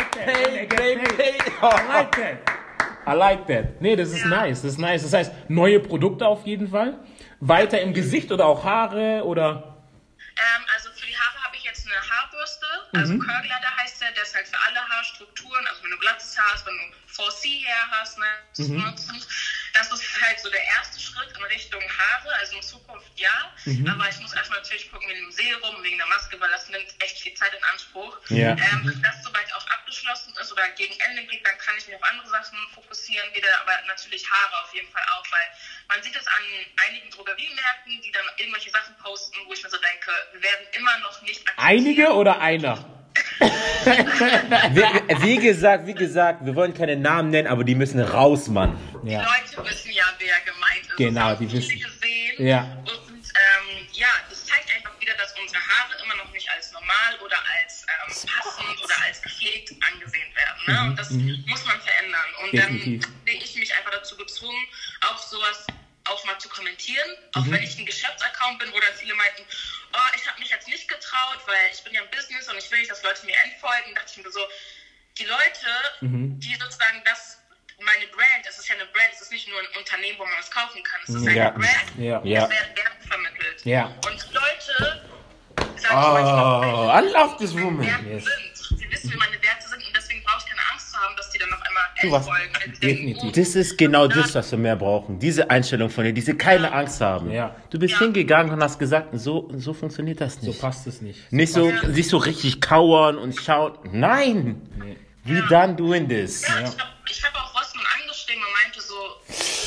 like that. Nee, das ist nice. Das ist nice. Das heißt, neue Produkte auf jeden Fall. Weiter im Gesicht oder auch Haare oder? Also für die Haare habe ich jetzt eine Haarbürste. Also Curl-Glider heißt der ist halt für alle Haarstrukturen. Also wenn du glattes Haar hast, wenn du 4C-Hair hast, ne, das ist halt so der erste Schritt in Richtung Haare. Also in Zukunft ja. Aber ich muss erstmal natürlich gucken wegen dem Serum, wegen der Maske, weil das nimmt echt viel Zeit in Anspruch. Ja. Wenn das soweit auch abgeschlossen ist oder gegen Ende geht, dann kann ich mich auf andere Sachen fokussieren wieder. Aber natürlich Haare auf jeden Fall auch, weil man sieht es an einigen Drogeriemärkten, die dann irgendwelche Sachen posten, wo ich mir so denke, wir werden immer noch nicht akzeptiert. Einige oder einer? Wie gesagt, wir wollen keine Namen nennen, aber die müssen raus, Mann. Ja. Die Leute wissen ja, wer gemeint ist. Genau, das die wissen. Gesehen. Ja. Und das zeigt einfach wieder, dass unsere Haare immer noch nicht als normal oder als passend oder als gepflegt angesehen werden. Ne? Und das muss man verändern. Und Definitiv. dann sehe ich mich einfach dazu gezwungen, auch sowas auch mal zu kommentieren. Auch wenn ich ein Geschäftsaccount bin, wo dann viele meinten, oh, ich habe mich jetzt nicht getraut, weil ich bin ja im Business und ich will nicht, dass Leute mir entfolgen. Da dachte ich mir so, die Leute, die sozusagen meine Brand, es ist ja eine Brand, es ist nicht nur ein Unternehmen, wo man was kaufen kann, es ist eine Brand, es werden Werte vermittelt. Ja. Und Leute sagen I love this woman. Sie wissen, wie meine Werte sind und deswegen brauche ich keine Angst zu haben, dass die dann auf einmal entfolgen. Definitiv. Das ist genau das, was wir mehr brauchen. Diese Einstellung von dir, diese keine Angst haben. Ja. Du bist hingegangen und hast gesagt, so funktioniert das nicht. So passt es nicht. Nicht so richtig kauern und schauen. Nein! Nee. We done doing this. Ja, ich hab auch Rossmann angeschrieben und meinte so,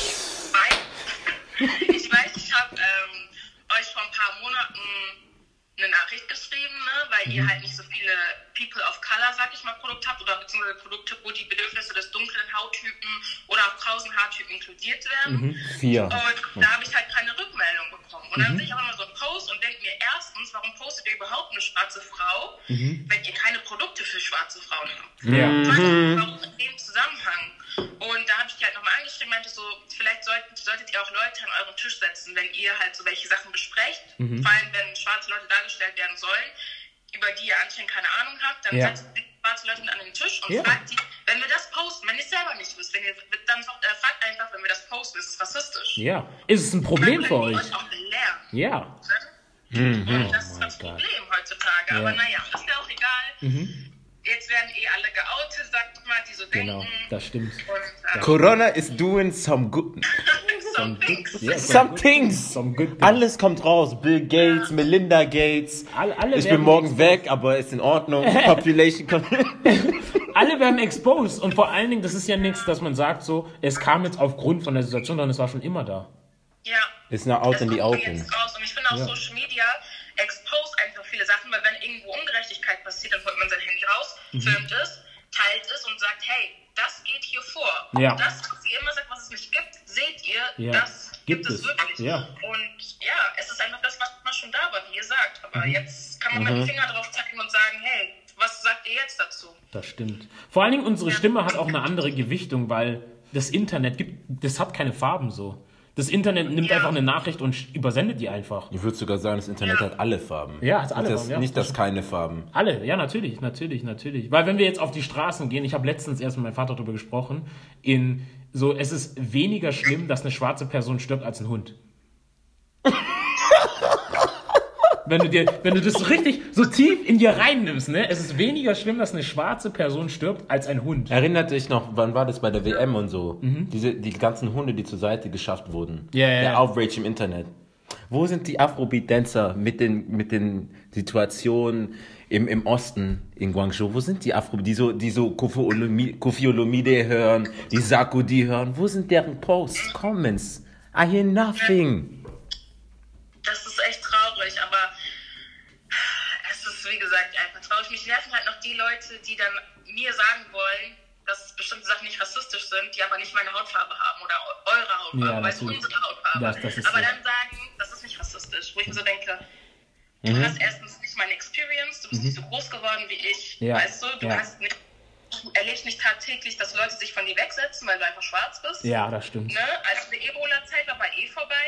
ich weiß, ich habe euch vor ein paar Monaten eine Nachricht geschrieben, ne, weil ihr halt nicht so viele People of Color, sag ich mal, Produkte habt oder beziehungsweise Produkte, wo die Bedürfnisse des dunklen Hauttypen oder auch krausen Haartypen inkludiert werden. 4. Und da habe ich halt keine Rückmeldung bekommen. Und dann sehe ich auch immer so einen Post und denke mir erstens, warum postet ihr überhaupt eine schwarze Frau, wenn ihr keine Produkte für schwarze Frauen habt? Ja. Warum in dem Zusammenhang? Und da habe ich die halt nochmal angeschrieben, meinte so, vielleicht solltet ihr auch Leute an euren Tisch setzen, wenn ihr halt so welche Sachen besprecht, vor allem wenn schwarze Leute dargestellt werden sollen, über die ihr anscheinend keine Ahnung habt, dann setzt die schwarze Leute mit an den Tisch und fragt die, wenn wir das posten, wenn ihr es selber nicht wisst, dann fragt einfach, wenn wir das posten, ist es rassistisch. Ja. Ist es ein Problem für euch? Auch lernen. Ja. Und das ist das Problem heutzutage. Aber naja, ist ja auch egal. Jetzt werden alle geoutet, sagt mal, die so denken. Genau, das stimmt. Und, Corona is doing some good. some things. Ja, Some things. Some good things. Alles kommt raus. Bill Gates, Melinda Gates. Alle Ich bin werden morgen weg, aber ist in Ordnung. Population kommt. Alle werden exposed. Und vor allen Dingen, das ist ja nichts, dass man sagt so, es kam jetzt aufgrund von der Situation, sondern es war schon immer da. Ja. Ist now out in the kommt open. jetzt raus. Und ich finde auch Social Media exposed einfach viele Sachen, weil wenn irgendwo Ungerechtigkeit passiert, dann holt man sein Handy raus, filmt es, teilt es und sagt, hey, das geht hier vor. Ja. Und das, was ihr immer sagt, was es nicht gibt, seht ihr, das gibt es wirklich. Ja. Und ja, es ist einfach das, was immer schon da war, wie ihr sagt. Aber jetzt kann man mit dem Finger drauf zeigen und sagen, hey, was sagt ihr jetzt dazu? Das stimmt. Vor allen Dingen, unsere Stimme hat auch eine andere Gewichtung, weil das Internet das hat keine Farben so. Das Internet nimmt einfach eine Nachricht und übersendet die einfach. Ich würde sogar sagen, das Internet hat alle Farben. Ja, hat alle Farben. Farben. Nicht, dass keine Farben. Alle, ja, natürlich. Weil wenn wir jetzt auf die Straßen gehen, ich habe letztens erst mit meinem Vater darüber gesprochen, es ist weniger schlimm, dass eine schwarze Person stirbt als ein Hund. Wenn du das so richtig, so tief in dir reinnimmst, ne? Es ist weniger schlimm, dass eine schwarze Person stirbt, als ein Hund. Erinnert dich noch, wann war das bei der WM und so? Die ganzen Hunde, die zur Seite geschafft wurden. Der Outrage im Internet. Wo sind die Afrobeat-Dancer mit den Situationen im Osten in Guangzhou? Wo sind die Afrobeat, die so Koffi Olomide hören, die Sarkodie hören? Wo sind deren Posts, Comments? I hear nothing. Das ist echt traurig, aber es ist, wie gesagt, einfach traurig. Mich nerven halt noch die Leute, die dann mir sagen wollen, dass bestimmte Sachen nicht rassistisch sind, die aber nicht meine Hautfarbe haben oder eure Hautfarbe, weil es unsere Hautfarbe. Das ist aber so. dann sagen, Du hast erstens nicht meine Experience, du bist nicht so groß geworden wie ich, weißt du, du erlebst nicht tagtäglich, dass Leute sich von dir wegsetzen, weil du einfach schwarz bist. Ja, das stimmt. Ne? Also die Ebola-Zeit war vorbei.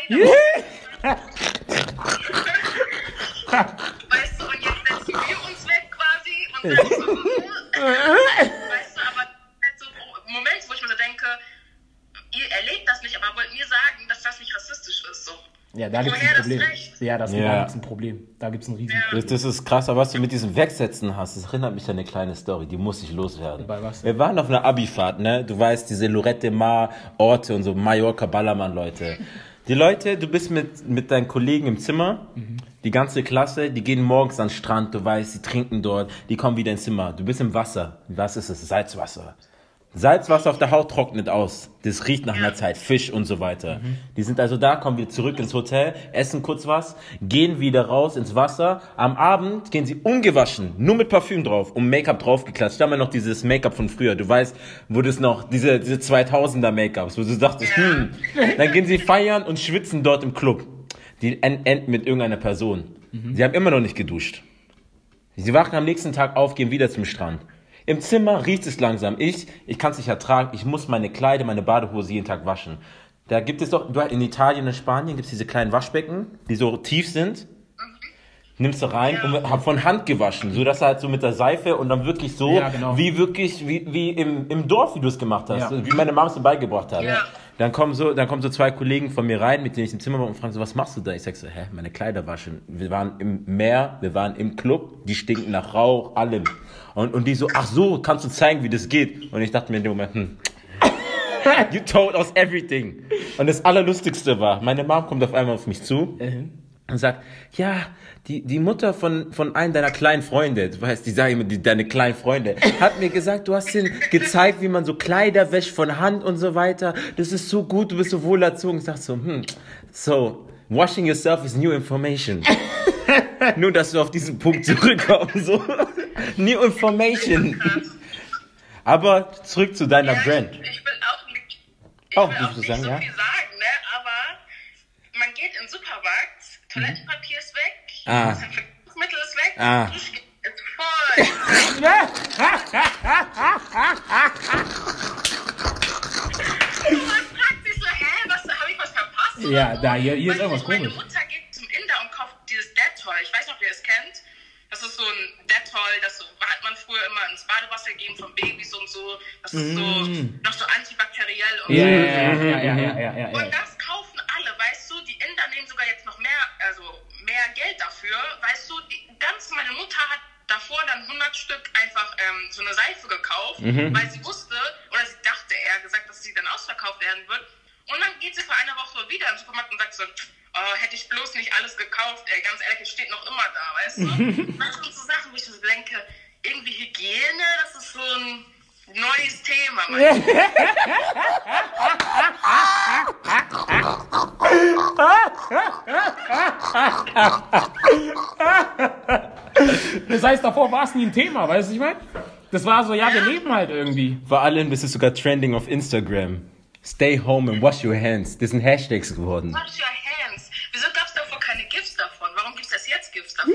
Weißt du, und jetzt setzen wir uns weg quasi und dann so, weißt du, aber halt so Momente, wo ich mir so denke, ihr erlebt das nicht, aber wollt mir sagen, dass das nicht rassistisch ist, so. Ja, da gibt es ein Problem. Ja, da gibt es ein Problem. Da gibt es ein Riesenproblem. Das ist krass, aber was du mit diesem Wegsetzen hast, das erinnert mich an eine kleine Story, die muss ich loswerden. Bei was? Wir waren auf einer Abifahrt, ne? Du weißt, diese Lorette Mar Orte und so, Mallorca, Ballermann, Leute. Die Leute, du bist mit deinen Kollegen im Zimmer, die ganze Klasse, die gehen morgens an den Strand, du weißt, die trinken dort, die kommen wieder ins Zimmer. Du bist im Wasser. Was ist es? Salzwasser. Salzwasser auf der Haut trocknet aus. Das riecht nach einer Zeit. Fisch und so weiter. Die sind also da, kommen wieder zurück ins Hotel, essen kurz was, gehen wieder raus ins Wasser. Am Abend gehen sie ungewaschen, nur mit Parfüm drauf und Make-up draufgeklatscht. Da haben wir noch dieses Make-up von früher. Du weißt, wo das noch, diese 2000er Make-ups, wo du dachtest, Dann gehen sie feiern und schwitzen dort im Club. Die enden mit irgendeiner Person. Sie haben immer noch nicht geduscht. Sie wachen am nächsten Tag auf, gehen wieder zum Strand. Im Zimmer riecht es langsam. Ich kann es nicht ertragen. Ich muss meine Kleider, meine Badehose jeden Tag waschen. Da gibt es doch, in Italien und Spanien gibt es diese kleinen Waschbecken, die so tief sind. Nimmst du rein und hab von Hand gewaschen, so dass er halt so mit der Seife und dann wirklich so, wie im Dorf, wie du es gemacht hast, wie meine Mama es mir beigebracht hat. Ja. Dann kommen so 2 Kollegen von mir rein, mit denen ich im Zimmer war und fragen so, was machst du da? Ich sag so, meine Kleider waschen. Wir waren im Meer, wir waren im Club, die stinken nach Rauch, allem. Und die so, ach so, kannst du zeigen, wie das geht? Und ich dachte mir in dem Moment, you told us everything. Und das Allerlustigste war, meine Mom kommt auf einmal auf mich zu und sagt, ja, die Mutter von einem deiner kleinen Freunde, du weißt, die sagen immer, deine kleinen Freunde, hat mir gesagt, du hast ihnen gezeigt, wie man so Kleider wäscht von Hand und so weiter. Das ist so gut, du bist so wohl erzogen. Ich dachte so, so, washing yourself is new information. Nur, dass du auf diesen Punkt zurückkommst, so. New information. Aber zurück zu deiner Brand. Ich will auch nicht so viel sagen, ne? Aber man geht in den Supermarkt, Toilettenpapier ist weg, Desinfektionsmittel ist weg, Duschgel ist voll. Man fragt sich so, habe ich was verpasst? Ja, hier ist irgendwas komisch. Meine Mutter geht zum Inder und kauft dieses Dettol. Ich weiß nicht, ob ihr das kennt. Das ist so ein Dettol, das hat man früher immer ins Badewasser gegeben von Babys und so. Das ist so noch so antibakteriell und so. Ja. Und das kaufen alle, weißt du? Die Inder nehmen sogar jetzt noch mehr Geld dafür, weißt du? Meine Mutter hat davor dann 100 Stück einfach so eine Seife gekauft, weil sie wusste, oder sie dachte eher gesagt, dass sie dann ausverkauft werden wird. Und dann geht sie vor einer Woche wieder im Supermarkt und sagt so, hätte ich bloß nicht alles gekauft, ganz ehrlich, es steht noch immer da, weißt du? Das sind so Sachen, wo ich so denke, irgendwie Hygiene, das ist so ein neues Thema. Das heißt, davor war es nie ein Thema, weißt du, ich meine? Das war so, wir leben halt irgendwie. Vor allem ist es sogar trending auf Instagram. Stay home and wash your hands. Das sind Hashtags geworden. Wash your hands. Wieso gab es davor keine GIFs davon? Warum gibt es jetzt GIFs davon?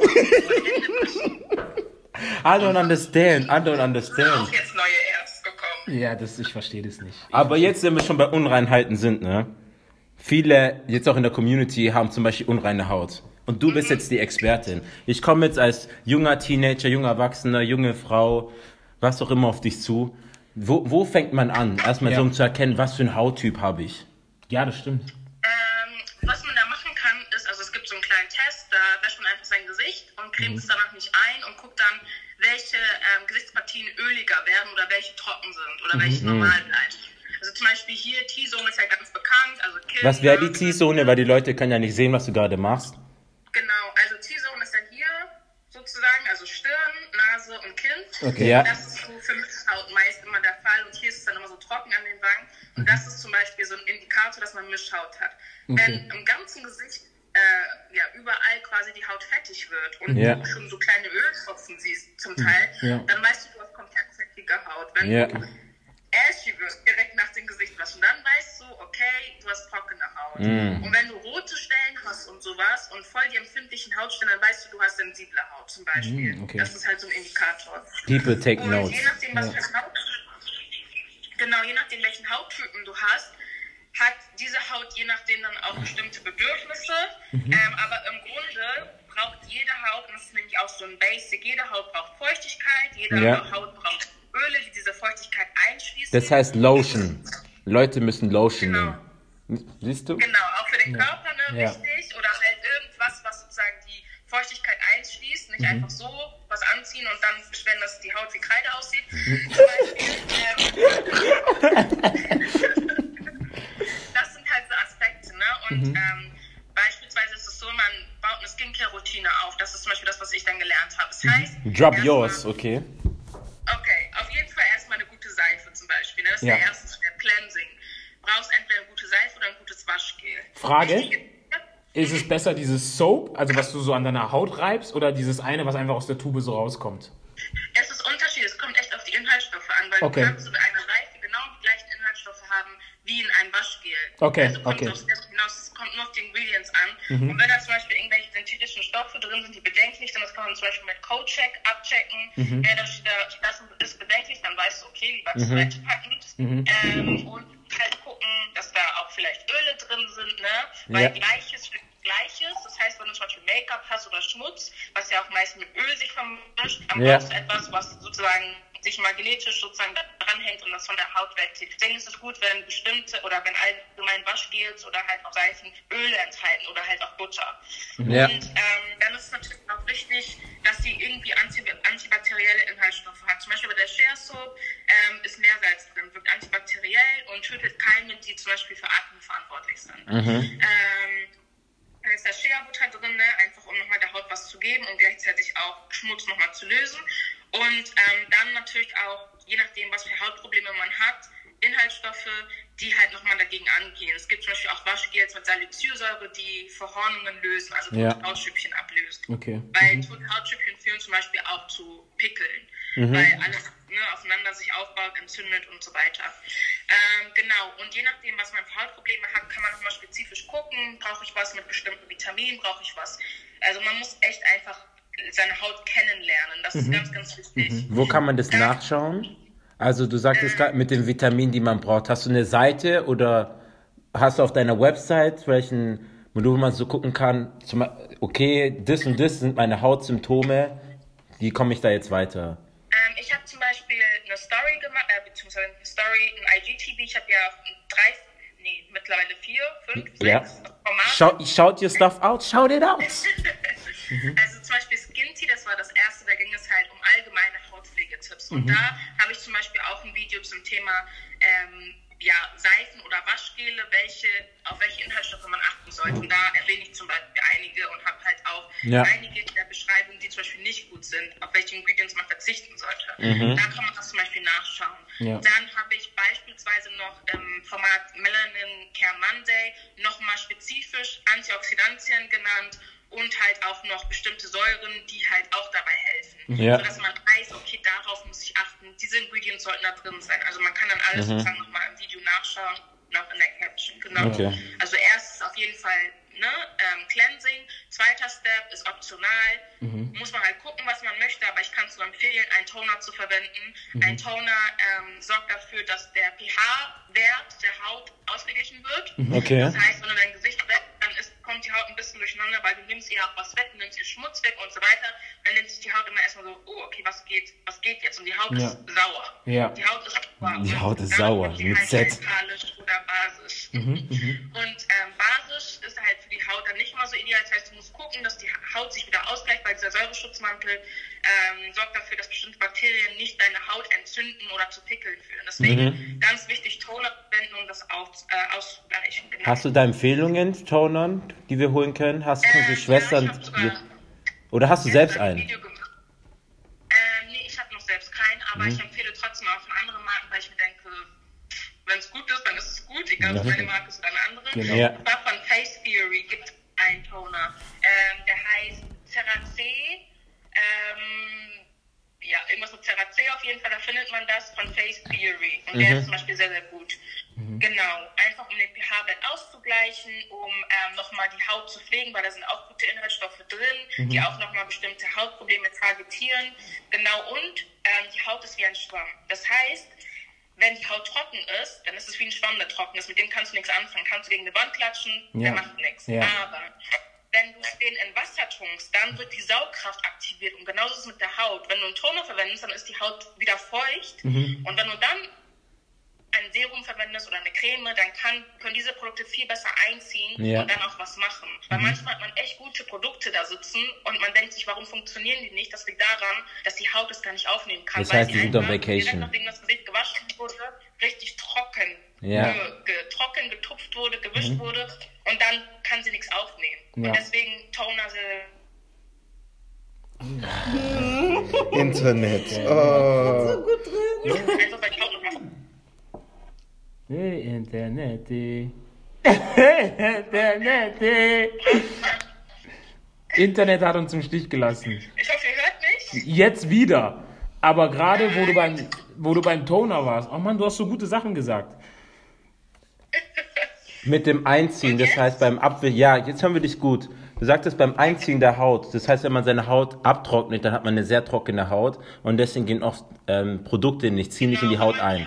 I don't understand. Auch jetzt neue Apps bekommen. Ja, ich verstehe das nicht. Aber jetzt, wenn wir schon bei Unreinheiten sind, ne? Viele, jetzt auch in der Community, haben zum Beispiel unreine Haut. Und du bist jetzt die Expertin. Ich komme jetzt als junger Teenager, junger Erwachsener, junge Frau, was auch immer auf dich zu. Wo fängt man an, erstmal so um zu erkennen, was für einen Hauttyp habe ich? Ja, das stimmt. Was man da machen kann, ist, also es gibt so einen kleinen Test, da wäscht man einfach sein Gesicht und cremt es danach nicht ein und guckt dann, welche Gesichtspartien öliger werden oder welche trocken sind oder welche normal bleiben. Also zum Beispiel hier, T-Zone ist ja ganz bekannt, also Kinn. Was wäre die T-Zone, weil die Leute können ja nicht sehen, was du gerade machst? Genau, also T-Zone ist dann hier sozusagen, also Stirn, Nase und Kinn. Okay, ja. Das ist so für Mischhaut meist immer der Fall und hier ist es dann immer so trocken an den Wangen und das ist zum Beispiel so ein Indikator, dass man Mischhaut hat. Wenn im ganzen Gesicht überall quasi die Haut fettig wird und du schon so kleine Öltropfen siehst zum Teil, dann weißt du hast komplett fettige Haut. Wenn du ashy wirst, direkt nach dem Gesicht waschen, dann weißt du, okay, du hast trockene Haut. Und wenn du rote Stellen hast und so sowas und voll die empfindlichen Hautstellen, dann weißt du hast sensible Haut zum Beispiel. Okay. Das ist halt so ein Indikator. People take und notes. Je nachdem, je nachdem, welchen Hauttypen du hast, hat diese Haut je nachdem dann auch bestimmte Bedürfnisse. Aber im Grunde braucht jede Haut, und das ist nämlich auch so ein Basic, jede Haut braucht Feuchtigkeit, jede Haut braucht Öle, die diese Feuchtigkeit einschließen. Das heißt Lotion. Leute müssen Lotion nehmen. Siehst du? Genau, auch für den Körper, ne, wichtig. Oder halt irgendwas, was sozusagen die Feuchtigkeit einschließt. Nicht einfach so was anziehen und dann beschweren, dass die Haut wie Kreide aussieht. Zum Beispiel. Das sind halt so Aspekte, ne? Und beispielsweise ist es so, man baut eine Skincare-Routine auf. Das ist zum Beispiel das, was ich dann gelernt habe. Das heißt, Drop yours, okay. Okay, auf jeden Fall erstmal eine gute Seife zum Beispiel. Ne? Das ist der erste Schritt, Cleansing. Du brauchst entweder eine gute Seife oder ein gutes Waschgel. Frage, ist es besser dieses Soap, also was du so an deiner Haut reibst, oder dieses eine, was einfach aus der Tube so rauskommt? Es ist unterschiedlich, es kommt echt auf die Inhaltsstoffe an, weil du kannst mit einer Seife genau die gleichen Inhaltsstoffe haben wie in einem Waschgel. Also kommt es hinaus, es kommt nur auf die Ingredients an. Und wenn da zum Beispiel irgendwelche synthetischen Stoffe drin sind, die bedenklich sind, das kann man zum Beispiel mit Codecheck abchecken. Das ist bedenklich, dann weißt du, okay, lieber zu packen. Und halt gucken, dass da auch vielleicht Öle drin sind, ne? Weil Gleiches für Gleiches, das heißt, wenn du zum Beispiel Make-up hast oder Schmutz, was ja auch meist mit Öl sich vermischt, dann brauchst du etwas, was sozusagen sich magnetisch sozusagen dranhängt und das von der Haut wegzieht. Deswegen ist es gut, wenn bestimmte oder wenn allgemein Waschgels oder halt auch Seifen Öle enthalten oder halt auch Butter. Und dann ist es natürlich auch wichtig, dass sie irgendwie antibakterielle Inhaltsstoffe hat. Zum Beispiel bei der Shea Soap ist Meersalz drin, wirkt antibakteriell und tötet Keime, die zum Beispiel für Atmen verantwortlich sind. Dann ist da Shea-Butter drin, ne? Einfach um nochmal der Haut was zu geben und gleichzeitig auch Schmutz nochmal zu lösen. Und dann natürlich auch, je nachdem, was für Hautprobleme man hat, Inhaltsstoffe, die halt nochmal dagegen angehen. Es gibt zum Beispiel auch Waschgels mit Salicylsäure, die Verhornungen lösen, also tote Hautschüppchen ablöst. Weil tote Hautschüppchen führen zum Beispiel auch zu Pickeln, weil alles aufeinander sich aufbaut, entzündet und so weiter. Genau, und je nachdem, was man für Hautprobleme hat, kann man nochmal spezifisch gucken, brauche ich was mit bestimmten Vitaminen, brauche ich was. Also man muss echt einfach seine Haut kennenlernen, das ist ganz, ganz wichtig. Wo kann man das nachschauen? Also du sagtest gerade mit den Vitaminen, die man braucht. Hast du eine Seite oder hast du auf deiner Website wo man so gucken kann, okay, das und das sind meine Hautsymptome, wie komme ich da jetzt weiter? Ich habe zum Beispiel eine Story gemacht, beziehungsweise eine Story, ein IGTV, ich habe ja mittlerweile 4, 5, 6 Formate. Shout your stuff out, shout it out! Also zum Beispiel Skin Tea, das war das erste, da ging es halt um allgemeine Hautpflegetipps. Und da habe ich zum Beispiel auch ein Video zum Thema Seifen oder Waschgele, auf welche Inhaltsstoffe man achten sollte. Und da erwähne ich zum Beispiel einige und habe halt auch einige der Beschreibungen, die zum Beispiel nicht gut sind, auf welche Ingredients man verzichten sollte. Da kann man das zum Beispiel nachschauen. Dann habe ich beispielsweise noch im Format Melanin Care Monday nochmal spezifisch Antioxidantien genannt und halt auch noch bestimmte Säuren, die halt auch dabei helfen. Sodass man weiß, okay, darauf muss ich achten, diese Ingredients sollten da drin sein. Also man kann dann alles sozusagen nochmal im Video nachschauen, noch in der Caption, genau. Also erstes auf jeden Fall Cleansing, zweiter Step ist optional, muss man halt gucken, was man möchte, aber ich kann es nur empfehlen, einen Toner zu verwenden. Ein Toner sorgt dafür, dass der pH-Wert der Haut ausgeglichen wird. Das heißt, wenn du dein Gesicht wäschst, dann kommt die Haut ein bisschen durcheinander, weil du nimmst ihr auch was weg, du nimmst ihr Schmutz weg und so weiter. Dann nimmt sich die Haut immer erstmal so, okay, was geht jetzt? Und die Haut ist sauer. Die Haut ist sauer. Die Haut ist sauer, mit Z. Oder basisch. Und basisch ist halt für die Haut dann nicht mal so ideal. Das heißt, du musst gucken, dass die Haut sich wieder ausgleicht, weil dieser Säureschutzmantel sorgt dafür, dass bestimmte Bakterien nicht deine Haut entzünden oder zu Pickeln führen. Deswegen ganz wichtig, Toner verwenden, um das auszugleichen. Genau. Hast du da Empfehlungen, Tonern, die wir holen können? Hast du Schwestern? Oder hast du selbst einen? Nee, ich habe noch selbst keinen, aber ich empfehle trotzdem auch von anderen Marken, weil ich mir denke, wenn es gut ist, dann ist es gut, egal ob meine Marke ist oder eine andere. Und zwar von Face Theory gibt es einen Toner, der heißt CeraC ja, irgendwas mit CeraC auf jeden Fall, da findet man das von Face Theory. Und der ist zum Beispiel sehr, sehr gut. Genau, einfach um den pH-Wert auszugleichen, um nochmal die Haut zu pflegen, weil da sind auch gute Inhaltsstoffe drin, die auch nochmal bestimmte Hautprobleme targetieren. Genau, und die Haut ist wie ein Schwamm. Das heißt, wenn die Haut trocken ist, dann ist es wie ein Schwamm, der trocken ist. Mit dem kannst du nichts anfangen. Kannst du gegen eine Wand klatschen, der macht nichts. Ja. Aber wenn du den in Wasser tunkst, dann wird die Saugkraft aktiviert. Und genauso ist es mit der Haut. Wenn du einen Toner verwendest, dann ist die Haut wieder feucht. Und wenn du dann ein Serum verwendest oder eine Creme, dann können diese Produkte viel besser einziehen und dann auch was machen. Weil manchmal hat man echt gute Produkte da sitzen und man denkt sich, warum funktionieren die nicht? Das liegt daran, dass die Haut es gar nicht aufnehmen kann. Das heißt, weil die sind auf Vacation. direkt nachdem das Gesicht gewaschen wurde, richtig trocken, trocken getupft wurde, gewischt wurde und dann kann sie nichts aufnehmen. Und deswegen Toner Internet. So gut drin. einfach bei die Haut noch machen. Hey, Internet. Internet. Internet hat uns im Stich gelassen. Ich hoffe, ihr hört mich. Jetzt wieder. Aber gerade, wo du beim Toner warst. Oh Mann, du hast so gute Sachen gesagt. Mit dem Einziehen, das heißt beim Abwischen, ja, jetzt hören wir dich gut. Du sagtest beim Einziehen der Haut, das heißt, wenn man seine Haut abtrocknet, dann hat man eine sehr trockene Haut und deswegen gehen oft Produkte nicht, ziehen nicht in die Haut ein.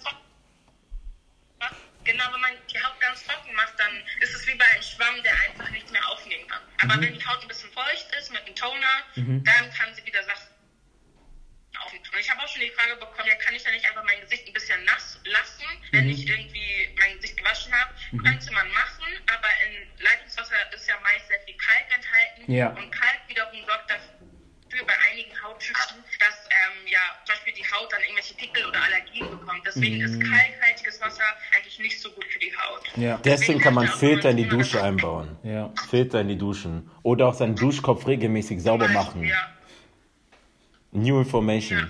Wenn man die Haut ganz trocken macht, dann ist es wie bei einem Schwamm, der einfach nichts mehr aufnehmen kann. Aber wenn die Haut ein bisschen feucht ist mit einem Toner, dann kann sie wieder Sachen aufnehmen. Und ich habe auch schon die Frage bekommen, ja, kann ich da nicht einfach mein Gesicht ein bisschen nass lassen, wenn ich irgendwie mein Gesicht gewaschen habe? Könnte man machen, aber in Leitungswasser ist ja meist sehr viel Kalk enthalten. Ja. Und Kalk wiederum sorgt dafür bei einigen Hauttypen, dass zum Beispiel die Haut dann irgendwelche Pickel oder Allergien bekommt. Deswegen ist kalkhaltiges Wasser eigentlich nicht so gut für die Haut. Ja. Deswegen kann man Filter in die Dusche einbauen. Ja. Filter in die Duschen. Oder auch seinen Duschkopf regelmäßig sauber machen. Ja. New information.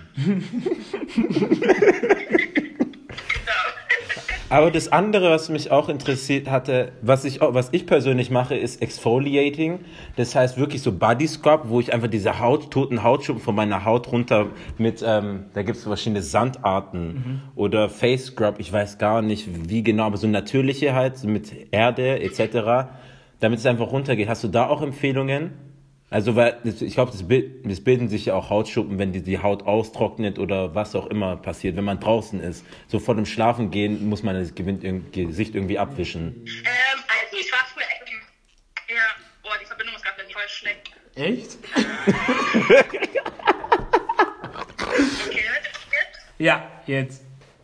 Aber das andere, was mich auch interessiert hatte, was ich persönlich mache, ist Exfoliating. Das heißt wirklich so Body Scrub, wo ich einfach diese toten Hautschuppen von meiner Haut runter mit, da gibt es verschiedene Sandarten oder Face Scrub, ich weiß gar nicht wie genau, aber so natürliche halt, so mit Erde etc., damit es einfach runtergeht. Hast du da auch Empfehlungen? Also, weil ich glaube, das bilden sich ja auch Hautschuppen, wenn die Haut austrocknet oder was auch immer passiert, wenn man draußen ist. So vor dem Schlafengehen muss man das Gesicht irgendwie abwischen. Also ich war früher die Verbindung ist gerade voll schlecht. Echt? Okay, hört ihr das jetzt? Ja, jetzt.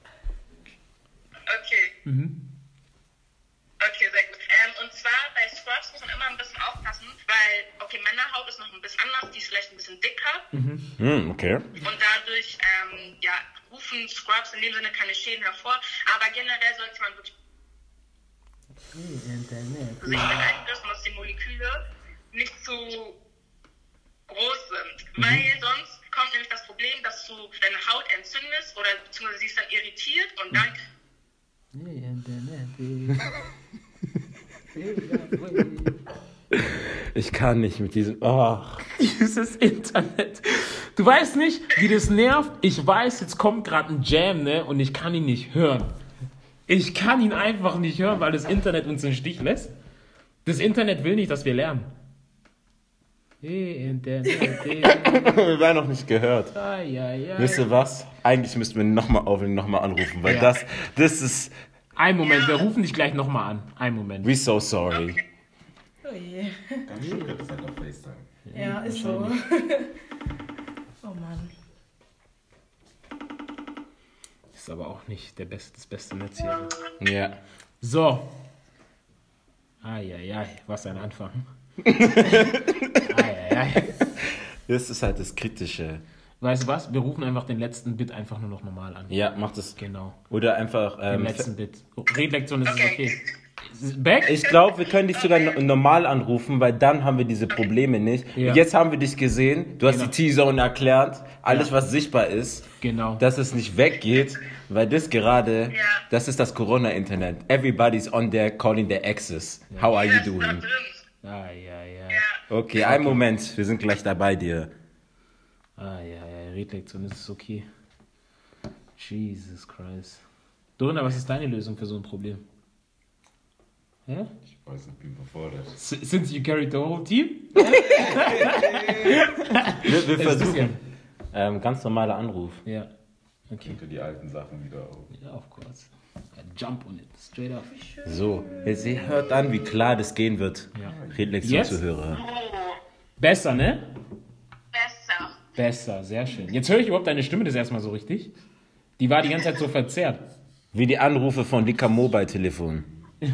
Okay. Okay, sehr gut. Und zwar bei Scrubs muss man immer ein bisschen aufpassen, weil, Männerhaut ist noch ein bisschen anders, die ist vielleicht ein bisschen dicker. Okay. Und dadurch, rufen Scrubs in dem Sinne keine Schäden hervor. Aber generell sollte man wirklich sich beeinflussen, dass die Moleküle nicht zu groß sind. Weil sonst kommt nämlich das Problem, dass du deine Haut entzündest oder beziehungsweise sie ist dann irritiert und dann Ich kann nicht mit diesem... Dieses Internet. Du weißt nicht, wie das nervt. Ich weiß, jetzt kommt gerade ein Jam, ne? Und ich kann ihn nicht hören. Ich kann ihn einfach nicht hören, weil das Internet uns im Stich lässt. Das Internet will nicht, dass wir lernen. Internet. Wir werden noch nicht gehört. Wisst ihr was? Eigentlich müssten wir nochmal anrufen, weil das ist... Ein Moment, wir rufen dich gleich nochmal an. Ein Moment. We're so sorry. Oh je. Ganz schön wird es halt auf FaceTime. Ja, ist so. Oh Mann. Ist aber auch nicht das beste Netz hier. Ja. So. Was ein Anfang. Das ist halt das Kritische. Weißt du was? Wir rufen einfach den letzten Bit einfach nur noch normal an. Ja, mach das. Genau. Oder einfach... Den letzten Bit. Redlektion ist es okay. Back? Ich glaube, wir können dich sogar normal anrufen, weil dann haben wir diese Probleme nicht. Ja. Jetzt haben wir dich gesehen, du hast Genau. die T-Zone erklärt, alles was sichtbar ist, Genau. dass es nicht weggeht, weil das ist das Corona-Internet. Everybody's on there calling their exes. How are you doing? Okay, einen Moment, wir sind gleich da bei dir. Ja. Redlektion, das ist okay. Jesus Christ. Donna, was ist deine Lösung für so ein Problem? Hä? Ich weiß nicht, bin überfordert. Since you carried the whole team? Wir versuchen. Ganz normaler Anruf. Ja. Okay. Hinter die alten Sachen wieder auf. Ja, of course. Jump on it, straight up. So, jetzt hört an, wie klar das gehen wird. Ja. Redlektion Yes? zu Hörer. Besser, ne? Besser. Besser, sehr schön. Jetzt höre ich überhaupt deine Stimme das erstmal so richtig. Die war die ganze Zeit so verzerrt. Wie die Anrufe von Lika Mobile Telefon. Oh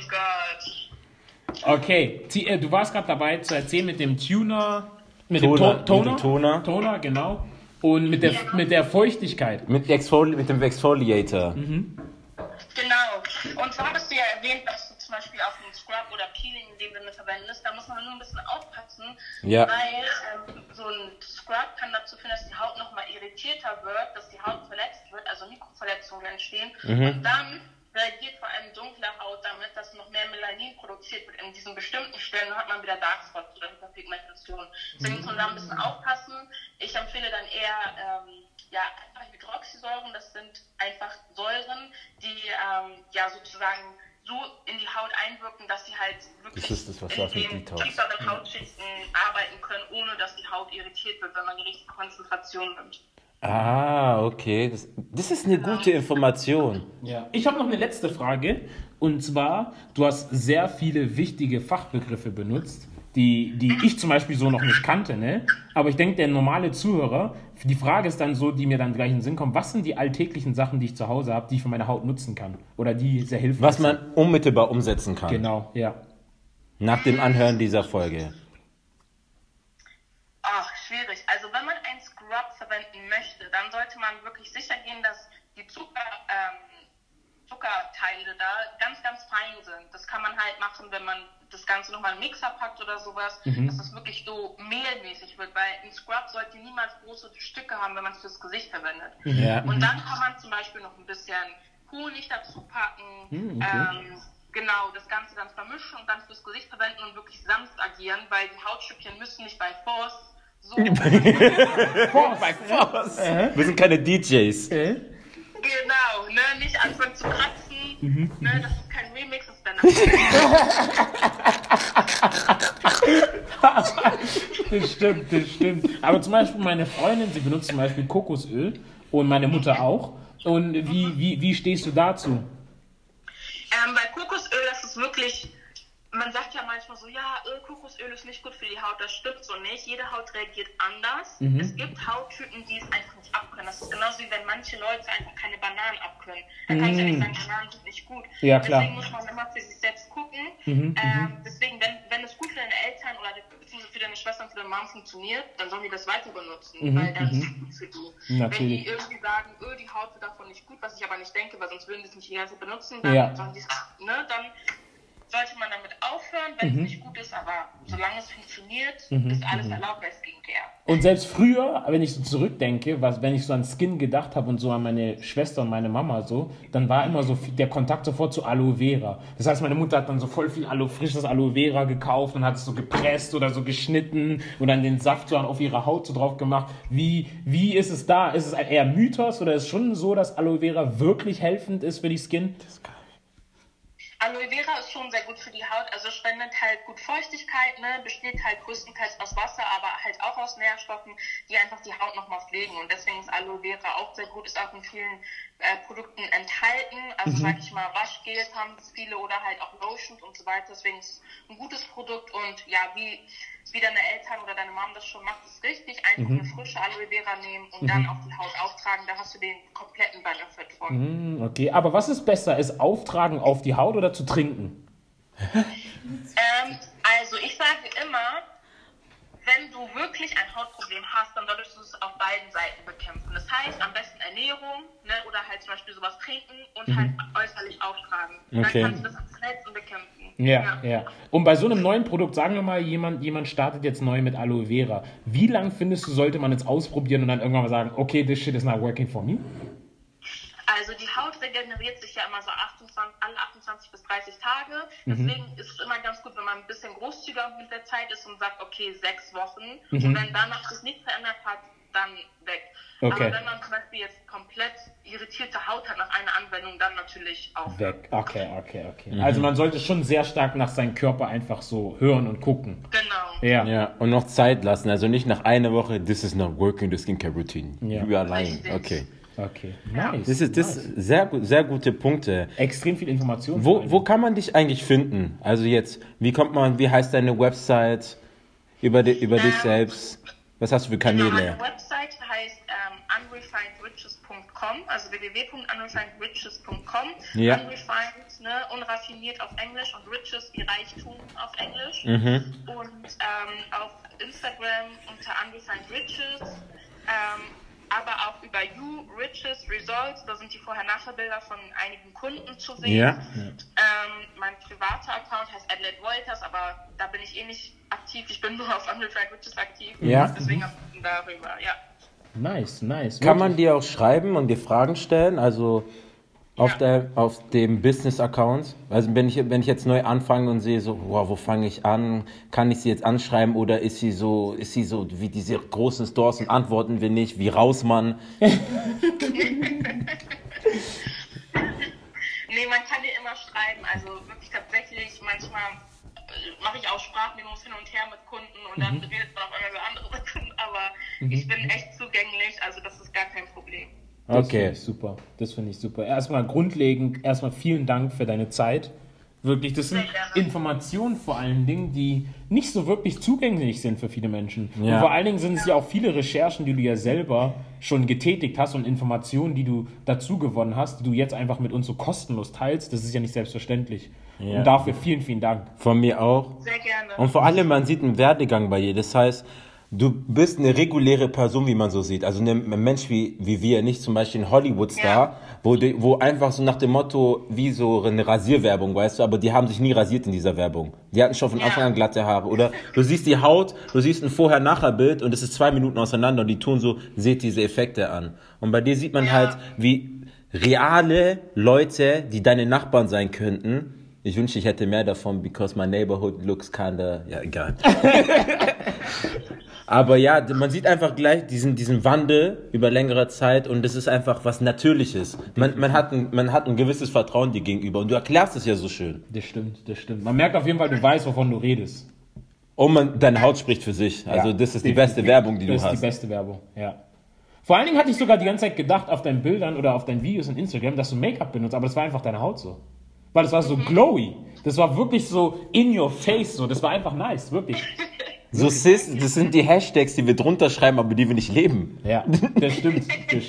Gott. Okay, du warst gerade dabei zu erzählen mit dem Tuner, mit Toner, dem mit dem Toner. Toner, genau. Und mit der Feuchtigkeit. Mit dem Exfoliator. Genau. Und zwar hast du ja erwähnt, dass du zum Beispiel auf einen Scrub oder Peeling in dem Sinne verwendest. Da muss man nur ein bisschen aufpassen, Ja. weil so ein Scrub kann dazu führen, dass die Haut nochmal irritierter wird, dass die Haut verletzt wird, also Mikroverletzungen entstehen. Und dann reagiert vor allem dunkle Haut damit, dass noch mehr Melanin produziert wird in diesen bestimmten Stellen. Dann hat man wieder Darkspots oder Hyperpigmentation. Deswegen muss man da ein bisschen aufpassen. Ich empfehle dann eher einfach Hydroxysäuren. Das sind einfach Säuren, die sozusagen so in die Haut einwirken, dass sie halt wirklich Das ist das, was in du mit den Detox. tieferen Hautschichten arbeiten können, ohne dass die Haut irritiert wird, wenn man die richtige Konzentration nimmt. Ah, okay. Das ist eine gute Information. Ja. Ich habe noch eine letzte Frage. Und zwar, du hast sehr viele wichtige Fachbegriffe benutzt, die ich zum Beispiel so noch nicht kannte. Ne? Aber ich denke, der normale Zuhörer, die Frage ist dann so, die mir dann gleich in den Sinn kommt, was sind die alltäglichen Sachen, die ich zu Hause habe, die ich für meine Haut nutzen kann? Oder die sehr hilfreich Was sind? man unmittelbar umsetzen kann. Genau, ja. Nach dem Anhören dieser Folge. Ach, schwierig. Also wenn man einen Scrub verwenden möchte, dann sollte man wirklich sicher gehen, dass die Zuckerteile da ganz, ganz fein sind. Das kann man halt machen, wenn man das Ganze nochmal in einen Mixer packt oder sowas, dass das wirklich so mehlmäßig wird, weil ein Scrub sollte niemals große Stücke haben, wenn man es fürs Gesicht verwendet. Ja. Und dann kann man zum Beispiel noch ein bisschen Honig dazu packen, genau, das Ganze dann vermischen und dann fürs Gesicht verwenden und wirklich sanft agieren, weil die Hautstückchen müssen nicht bei Force so... Bei Force. Wir sind keine DJs. Genau, ne, nicht anfangen zu kratzen, ne, das ist kein Remix, das ist dann Das stimmt. Aber zum Beispiel meine Freundin, sie benutzt zum Beispiel Kokosöl und meine Mutter auch. Und wie stehst du dazu? bei Kokosöl, das ist wirklich, man sagt ja manchmal so, ja, Kokosöl ist nicht gut für die Haut, das stimmt so nicht. Jede Haut reagiert anders. Es gibt Hauttypen, die es einfach nicht abkönnen. Das ist genauso wie wenn manche Leute einfach keine Bananen abkönnen. Dann kannst du ja nicht sagen, Bananen sind nicht gut. Ja, klar. Deswegen muss man immer für sich selbst gucken. Deswegen, wenn es gut für deine Eltern oder beziehungsweise für deine Schwestern und für deine Mom funktioniert, dann sollen die das weiter benutzen, weil das ist gut für die. Natürlich. Wenn die irgendwie sagen, die Haut wird davon nicht gut, was ich aber nicht denke, weil sonst würden die es nicht die ganze Zeit benutzen, dann, dann sollte man damit aufhören, wenn es nicht gut ist, aber solange es funktioniert, ist alles erlaubt bei Skincare. Und selbst früher, wenn ich so zurückdenke, wenn ich so an Skin gedacht habe und so an meine Schwester und meine Mama so, dann war immer so der Kontakt sofort zu Aloe Vera. Das heißt, meine Mutter hat dann so voll viel frisches Aloe Vera gekauft und hat es so gepresst oder so geschnitten und dann den Saft so auf ihre Haut so drauf gemacht. Wie ist es da? Ist es eher Mythos oder ist es schon so, dass Aloe Vera wirklich helfend ist für die Skin? Aloe Vera ist schon sehr gut für die Haut, also spendet halt gut Feuchtigkeit, ne, besteht halt größtenteils aus Wasser, aber halt auch aus Nährstoffen, die einfach die Haut nochmal pflegen und deswegen ist Aloe Vera auch sehr gut, ist auch in vielen Produkten enthalten, also sag ich mal Waschgels haben es viele oder halt auch Lotions und so weiter, deswegen ist es ein gutes Produkt und ja, wie deine Eltern oder deine Mom das schon macht, ist richtig, einfach eine frische Aloe Vera nehmen und dann auf die Haut auftragen, da hast du den kompletten Benefit von. Okay, aber was ist besser? Ist Auftragen auf die Haut oder zu trinken? Also ich sage immer, wenn du wirklich ein Hautproblem hast, dann solltest du es auf beiden Seiten bekämpfen. Das heißt, am besten Ernährung, ne, oder halt zum Beispiel sowas trinken und halt äußerlich auftragen. Okay. Dann kannst du das am schnellsten bekämpfen. Ja. Und bei so einem neuen Produkt, sagen wir mal, jemand startet jetzt neu mit Aloe Vera. Wie lange findest du, sollte man jetzt ausprobieren und dann irgendwann mal sagen, okay, this shit is not working for me? Also die Haut regeneriert sich ja immer so alle 28 bis 30 Tage. Deswegen ist es immer ganz gut, wenn man ein bisschen großzügiger mit der Zeit ist und sagt, okay, 6 Wochen. Und wenn danach sich nichts verändert hat, dann weg. Okay. Aber wenn man zum Beispiel jetzt komplett irritierte Haut hat nach einer Anwendung, dann natürlich auch Weg. Okay. Also man sollte schon sehr stark nach seinem Körper einfach so hören und gucken. Genau. Ja. Ja, und noch Zeit lassen. Also nicht nach einer Woche, this is not working, the skincare routine. Ja. You are lying. Richtig. Okay. Okay. Nice. Das ist sehr gute Punkte. Extrem viel Information. Wo kann man dich eigentlich finden? Also jetzt, wie heißt deine Website über dich selbst? Was hast du für Genau, Kanäle? meine Website heißt unrefinedriches.com, also www.unrefinedriches.com. Ja. Unrefined, ne, unraffiniert auf Englisch und riches wie Reichtum auf Englisch. Und auf Instagram unter unrefinedriches, aber auch über Riches Results, da sind die Vorher-Nachher-Bilder von einigen Kunden zu sehen. Ja. Mein privater Account heißt Adelaide Wolters, aber da bin ich nicht aktiv, ich bin nur auf Unrefined Riches aktiv. Ja. Deswegen darüber, ja. Nice. Kann man dir auch schreiben und dir Fragen stellen? Also auf dem Business-Account? Also wenn ich jetzt neu anfange und sehe so, wow, wo fange ich an? Kann ich sie jetzt anschreiben oder ist sie so wie diese großen Stores und antworten wir nicht, wie Rausmann? Nee, man kann dir immer schreiben, also wirklich tatsächlich, manchmal mache ich auch Sprachmemos hin und her mit Kunden und dann redet man auf einmal über andere Sachen, aber ich bin echt zugänglich, also das ist gar kein Problem. Okay. Das finde ich super. Erstmal grundlegend, vielen Dank für deine Zeit. Wirklich, das sind Sehr gerne. Informationen vor allen Dingen, die nicht so wirklich zugänglich sind für viele Menschen. Ja. Und vor allen Dingen sind es ja auch viele Recherchen, die du ja selber schon getätigt hast und Informationen, die du dazu gewonnen hast, die du jetzt einfach mit uns so kostenlos teilst. Das ist ja nicht selbstverständlich. Ja. Und dafür vielen, vielen Dank. Von mir auch. Sehr gerne. Und vor allem, man sieht einen Werdegang bei dir. Das heißt, du bist eine reguläre Person, wie man so sieht. Also ein Mensch wie wir, nicht zum Beispiel ein Hollywood-Star, wo einfach so nach dem Motto, wie so eine Rasierwerbung, weißt du, aber die haben sich nie rasiert in dieser Werbung. Die hatten schon von Anfang an glatte Haare. Oder du siehst die Haut, du siehst ein Vorher-Nachher-Bild und es ist 2 Minuten auseinander und die tun so, seht diese Effekte an. Und bei dir sieht man halt, wie reale Leute, die deine Nachbarn sein könnten. Ich wünschte, ich hätte mehr davon, because my neighborhood looks kinda, ja, egal. Aber ja, man sieht einfach gleich diesen Wandel über längere Zeit und das ist einfach was Natürliches. Man hat ein gewisses Vertrauen dir gegenüber und du erklärst es ja so schön. Das stimmt. Man merkt auf jeden Fall, du weißt, wovon du redest. Und deine Haut spricht für sich. Also das ist die beste Werbung, die du hast. Das ist die beste Werbung, ja. Vor allen Dingen hatte ich sogar die ganze Zeit gedacht auf deinen Bildern oder auf deinen Videos in Instagram, dass du Make-up benutzt, aber das war einfach deine Haut so. Weil das war so glowy. Das war wirklich so in your face so. Das war einfach nice, wirklich. So Sis, das sind die Hashtags, die wir drunter schreiben, aber die wir nicht leben. Ja, das stimmt.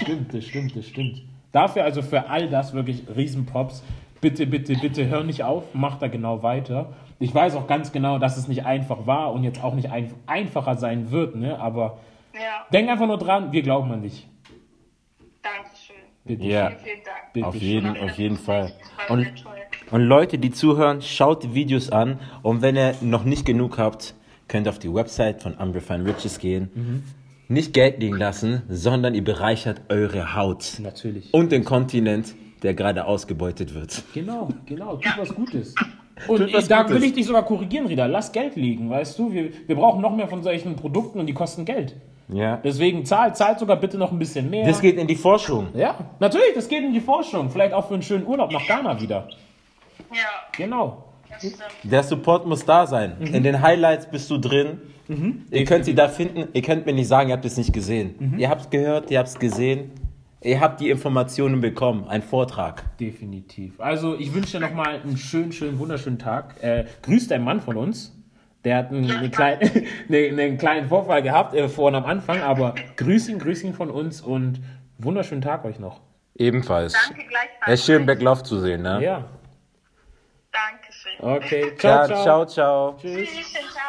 Dafür also für all das wirklich Riesenprops. Bitte hör nicht auf, mach da genau weiter. Ich weiß auch ganz genau, dass es nicht einfach war und jetzt auch nicht einfacher sein wird, ne? Aber denk einfach nur dran, wir glauben an dich. Dankeschön. Bitte. Ja, Vielen Dank. Bitte. auf jeden Fall. Das war Und sehr toll. Leute, die zuhören, schaut die Videos an und wenn ihr noch nicht genug habt, könnt ihr auf die Website von Unrefined Riches gehen. Nicht Geld liegen lassen, sondern ihr bereichert eure Haut. Natürlich. Und den Kontinent, der gerade ausgebeutet wird. Genau. Tut was Gutes. Und Tut was da Gutes. will ich dich sogar korrigieren, Rita. Lass Geld liegen, weißt du? Wir brauchen noch mehr von solchen Produkten und die kosten Geld. Ja. Deswegen zahlt sogar bitte noch ein bisschen mehr. Das geht in die Forschung. Ja, natürlich, das geht in die Forschung. Vielleicht auch für einen schönen Urlaub nach Ghana wieder. Ja, Genau. das stimmt. Der Support muss da sein. In den Highlights bist du drin. Ihr könnt sie da finden. Ihr könnt mir nicht sagen, ihr habt es nicht gesehen. Ihr habt es gehört, ihr habt es gesehen. Ihr habt die Informationen bekommen. Ein Vortrag. Definitiv. Also ich wünsche dir nochmal einen schönen, wunderschönen Tag. Grüß deinen Mann von uns. Der hat einen kleinen Vorfall gehabt vorhin am Anfang, aber grüß ihn von uns und wunderschönen Tag euch noch. Ebenfalls. Danke gleichfalls. Es ist schön, Backlauf zu sehen, ne? Ja. Dankeschön. Okay. Ciao, ciao. Tschüss. Tschüss, ciao.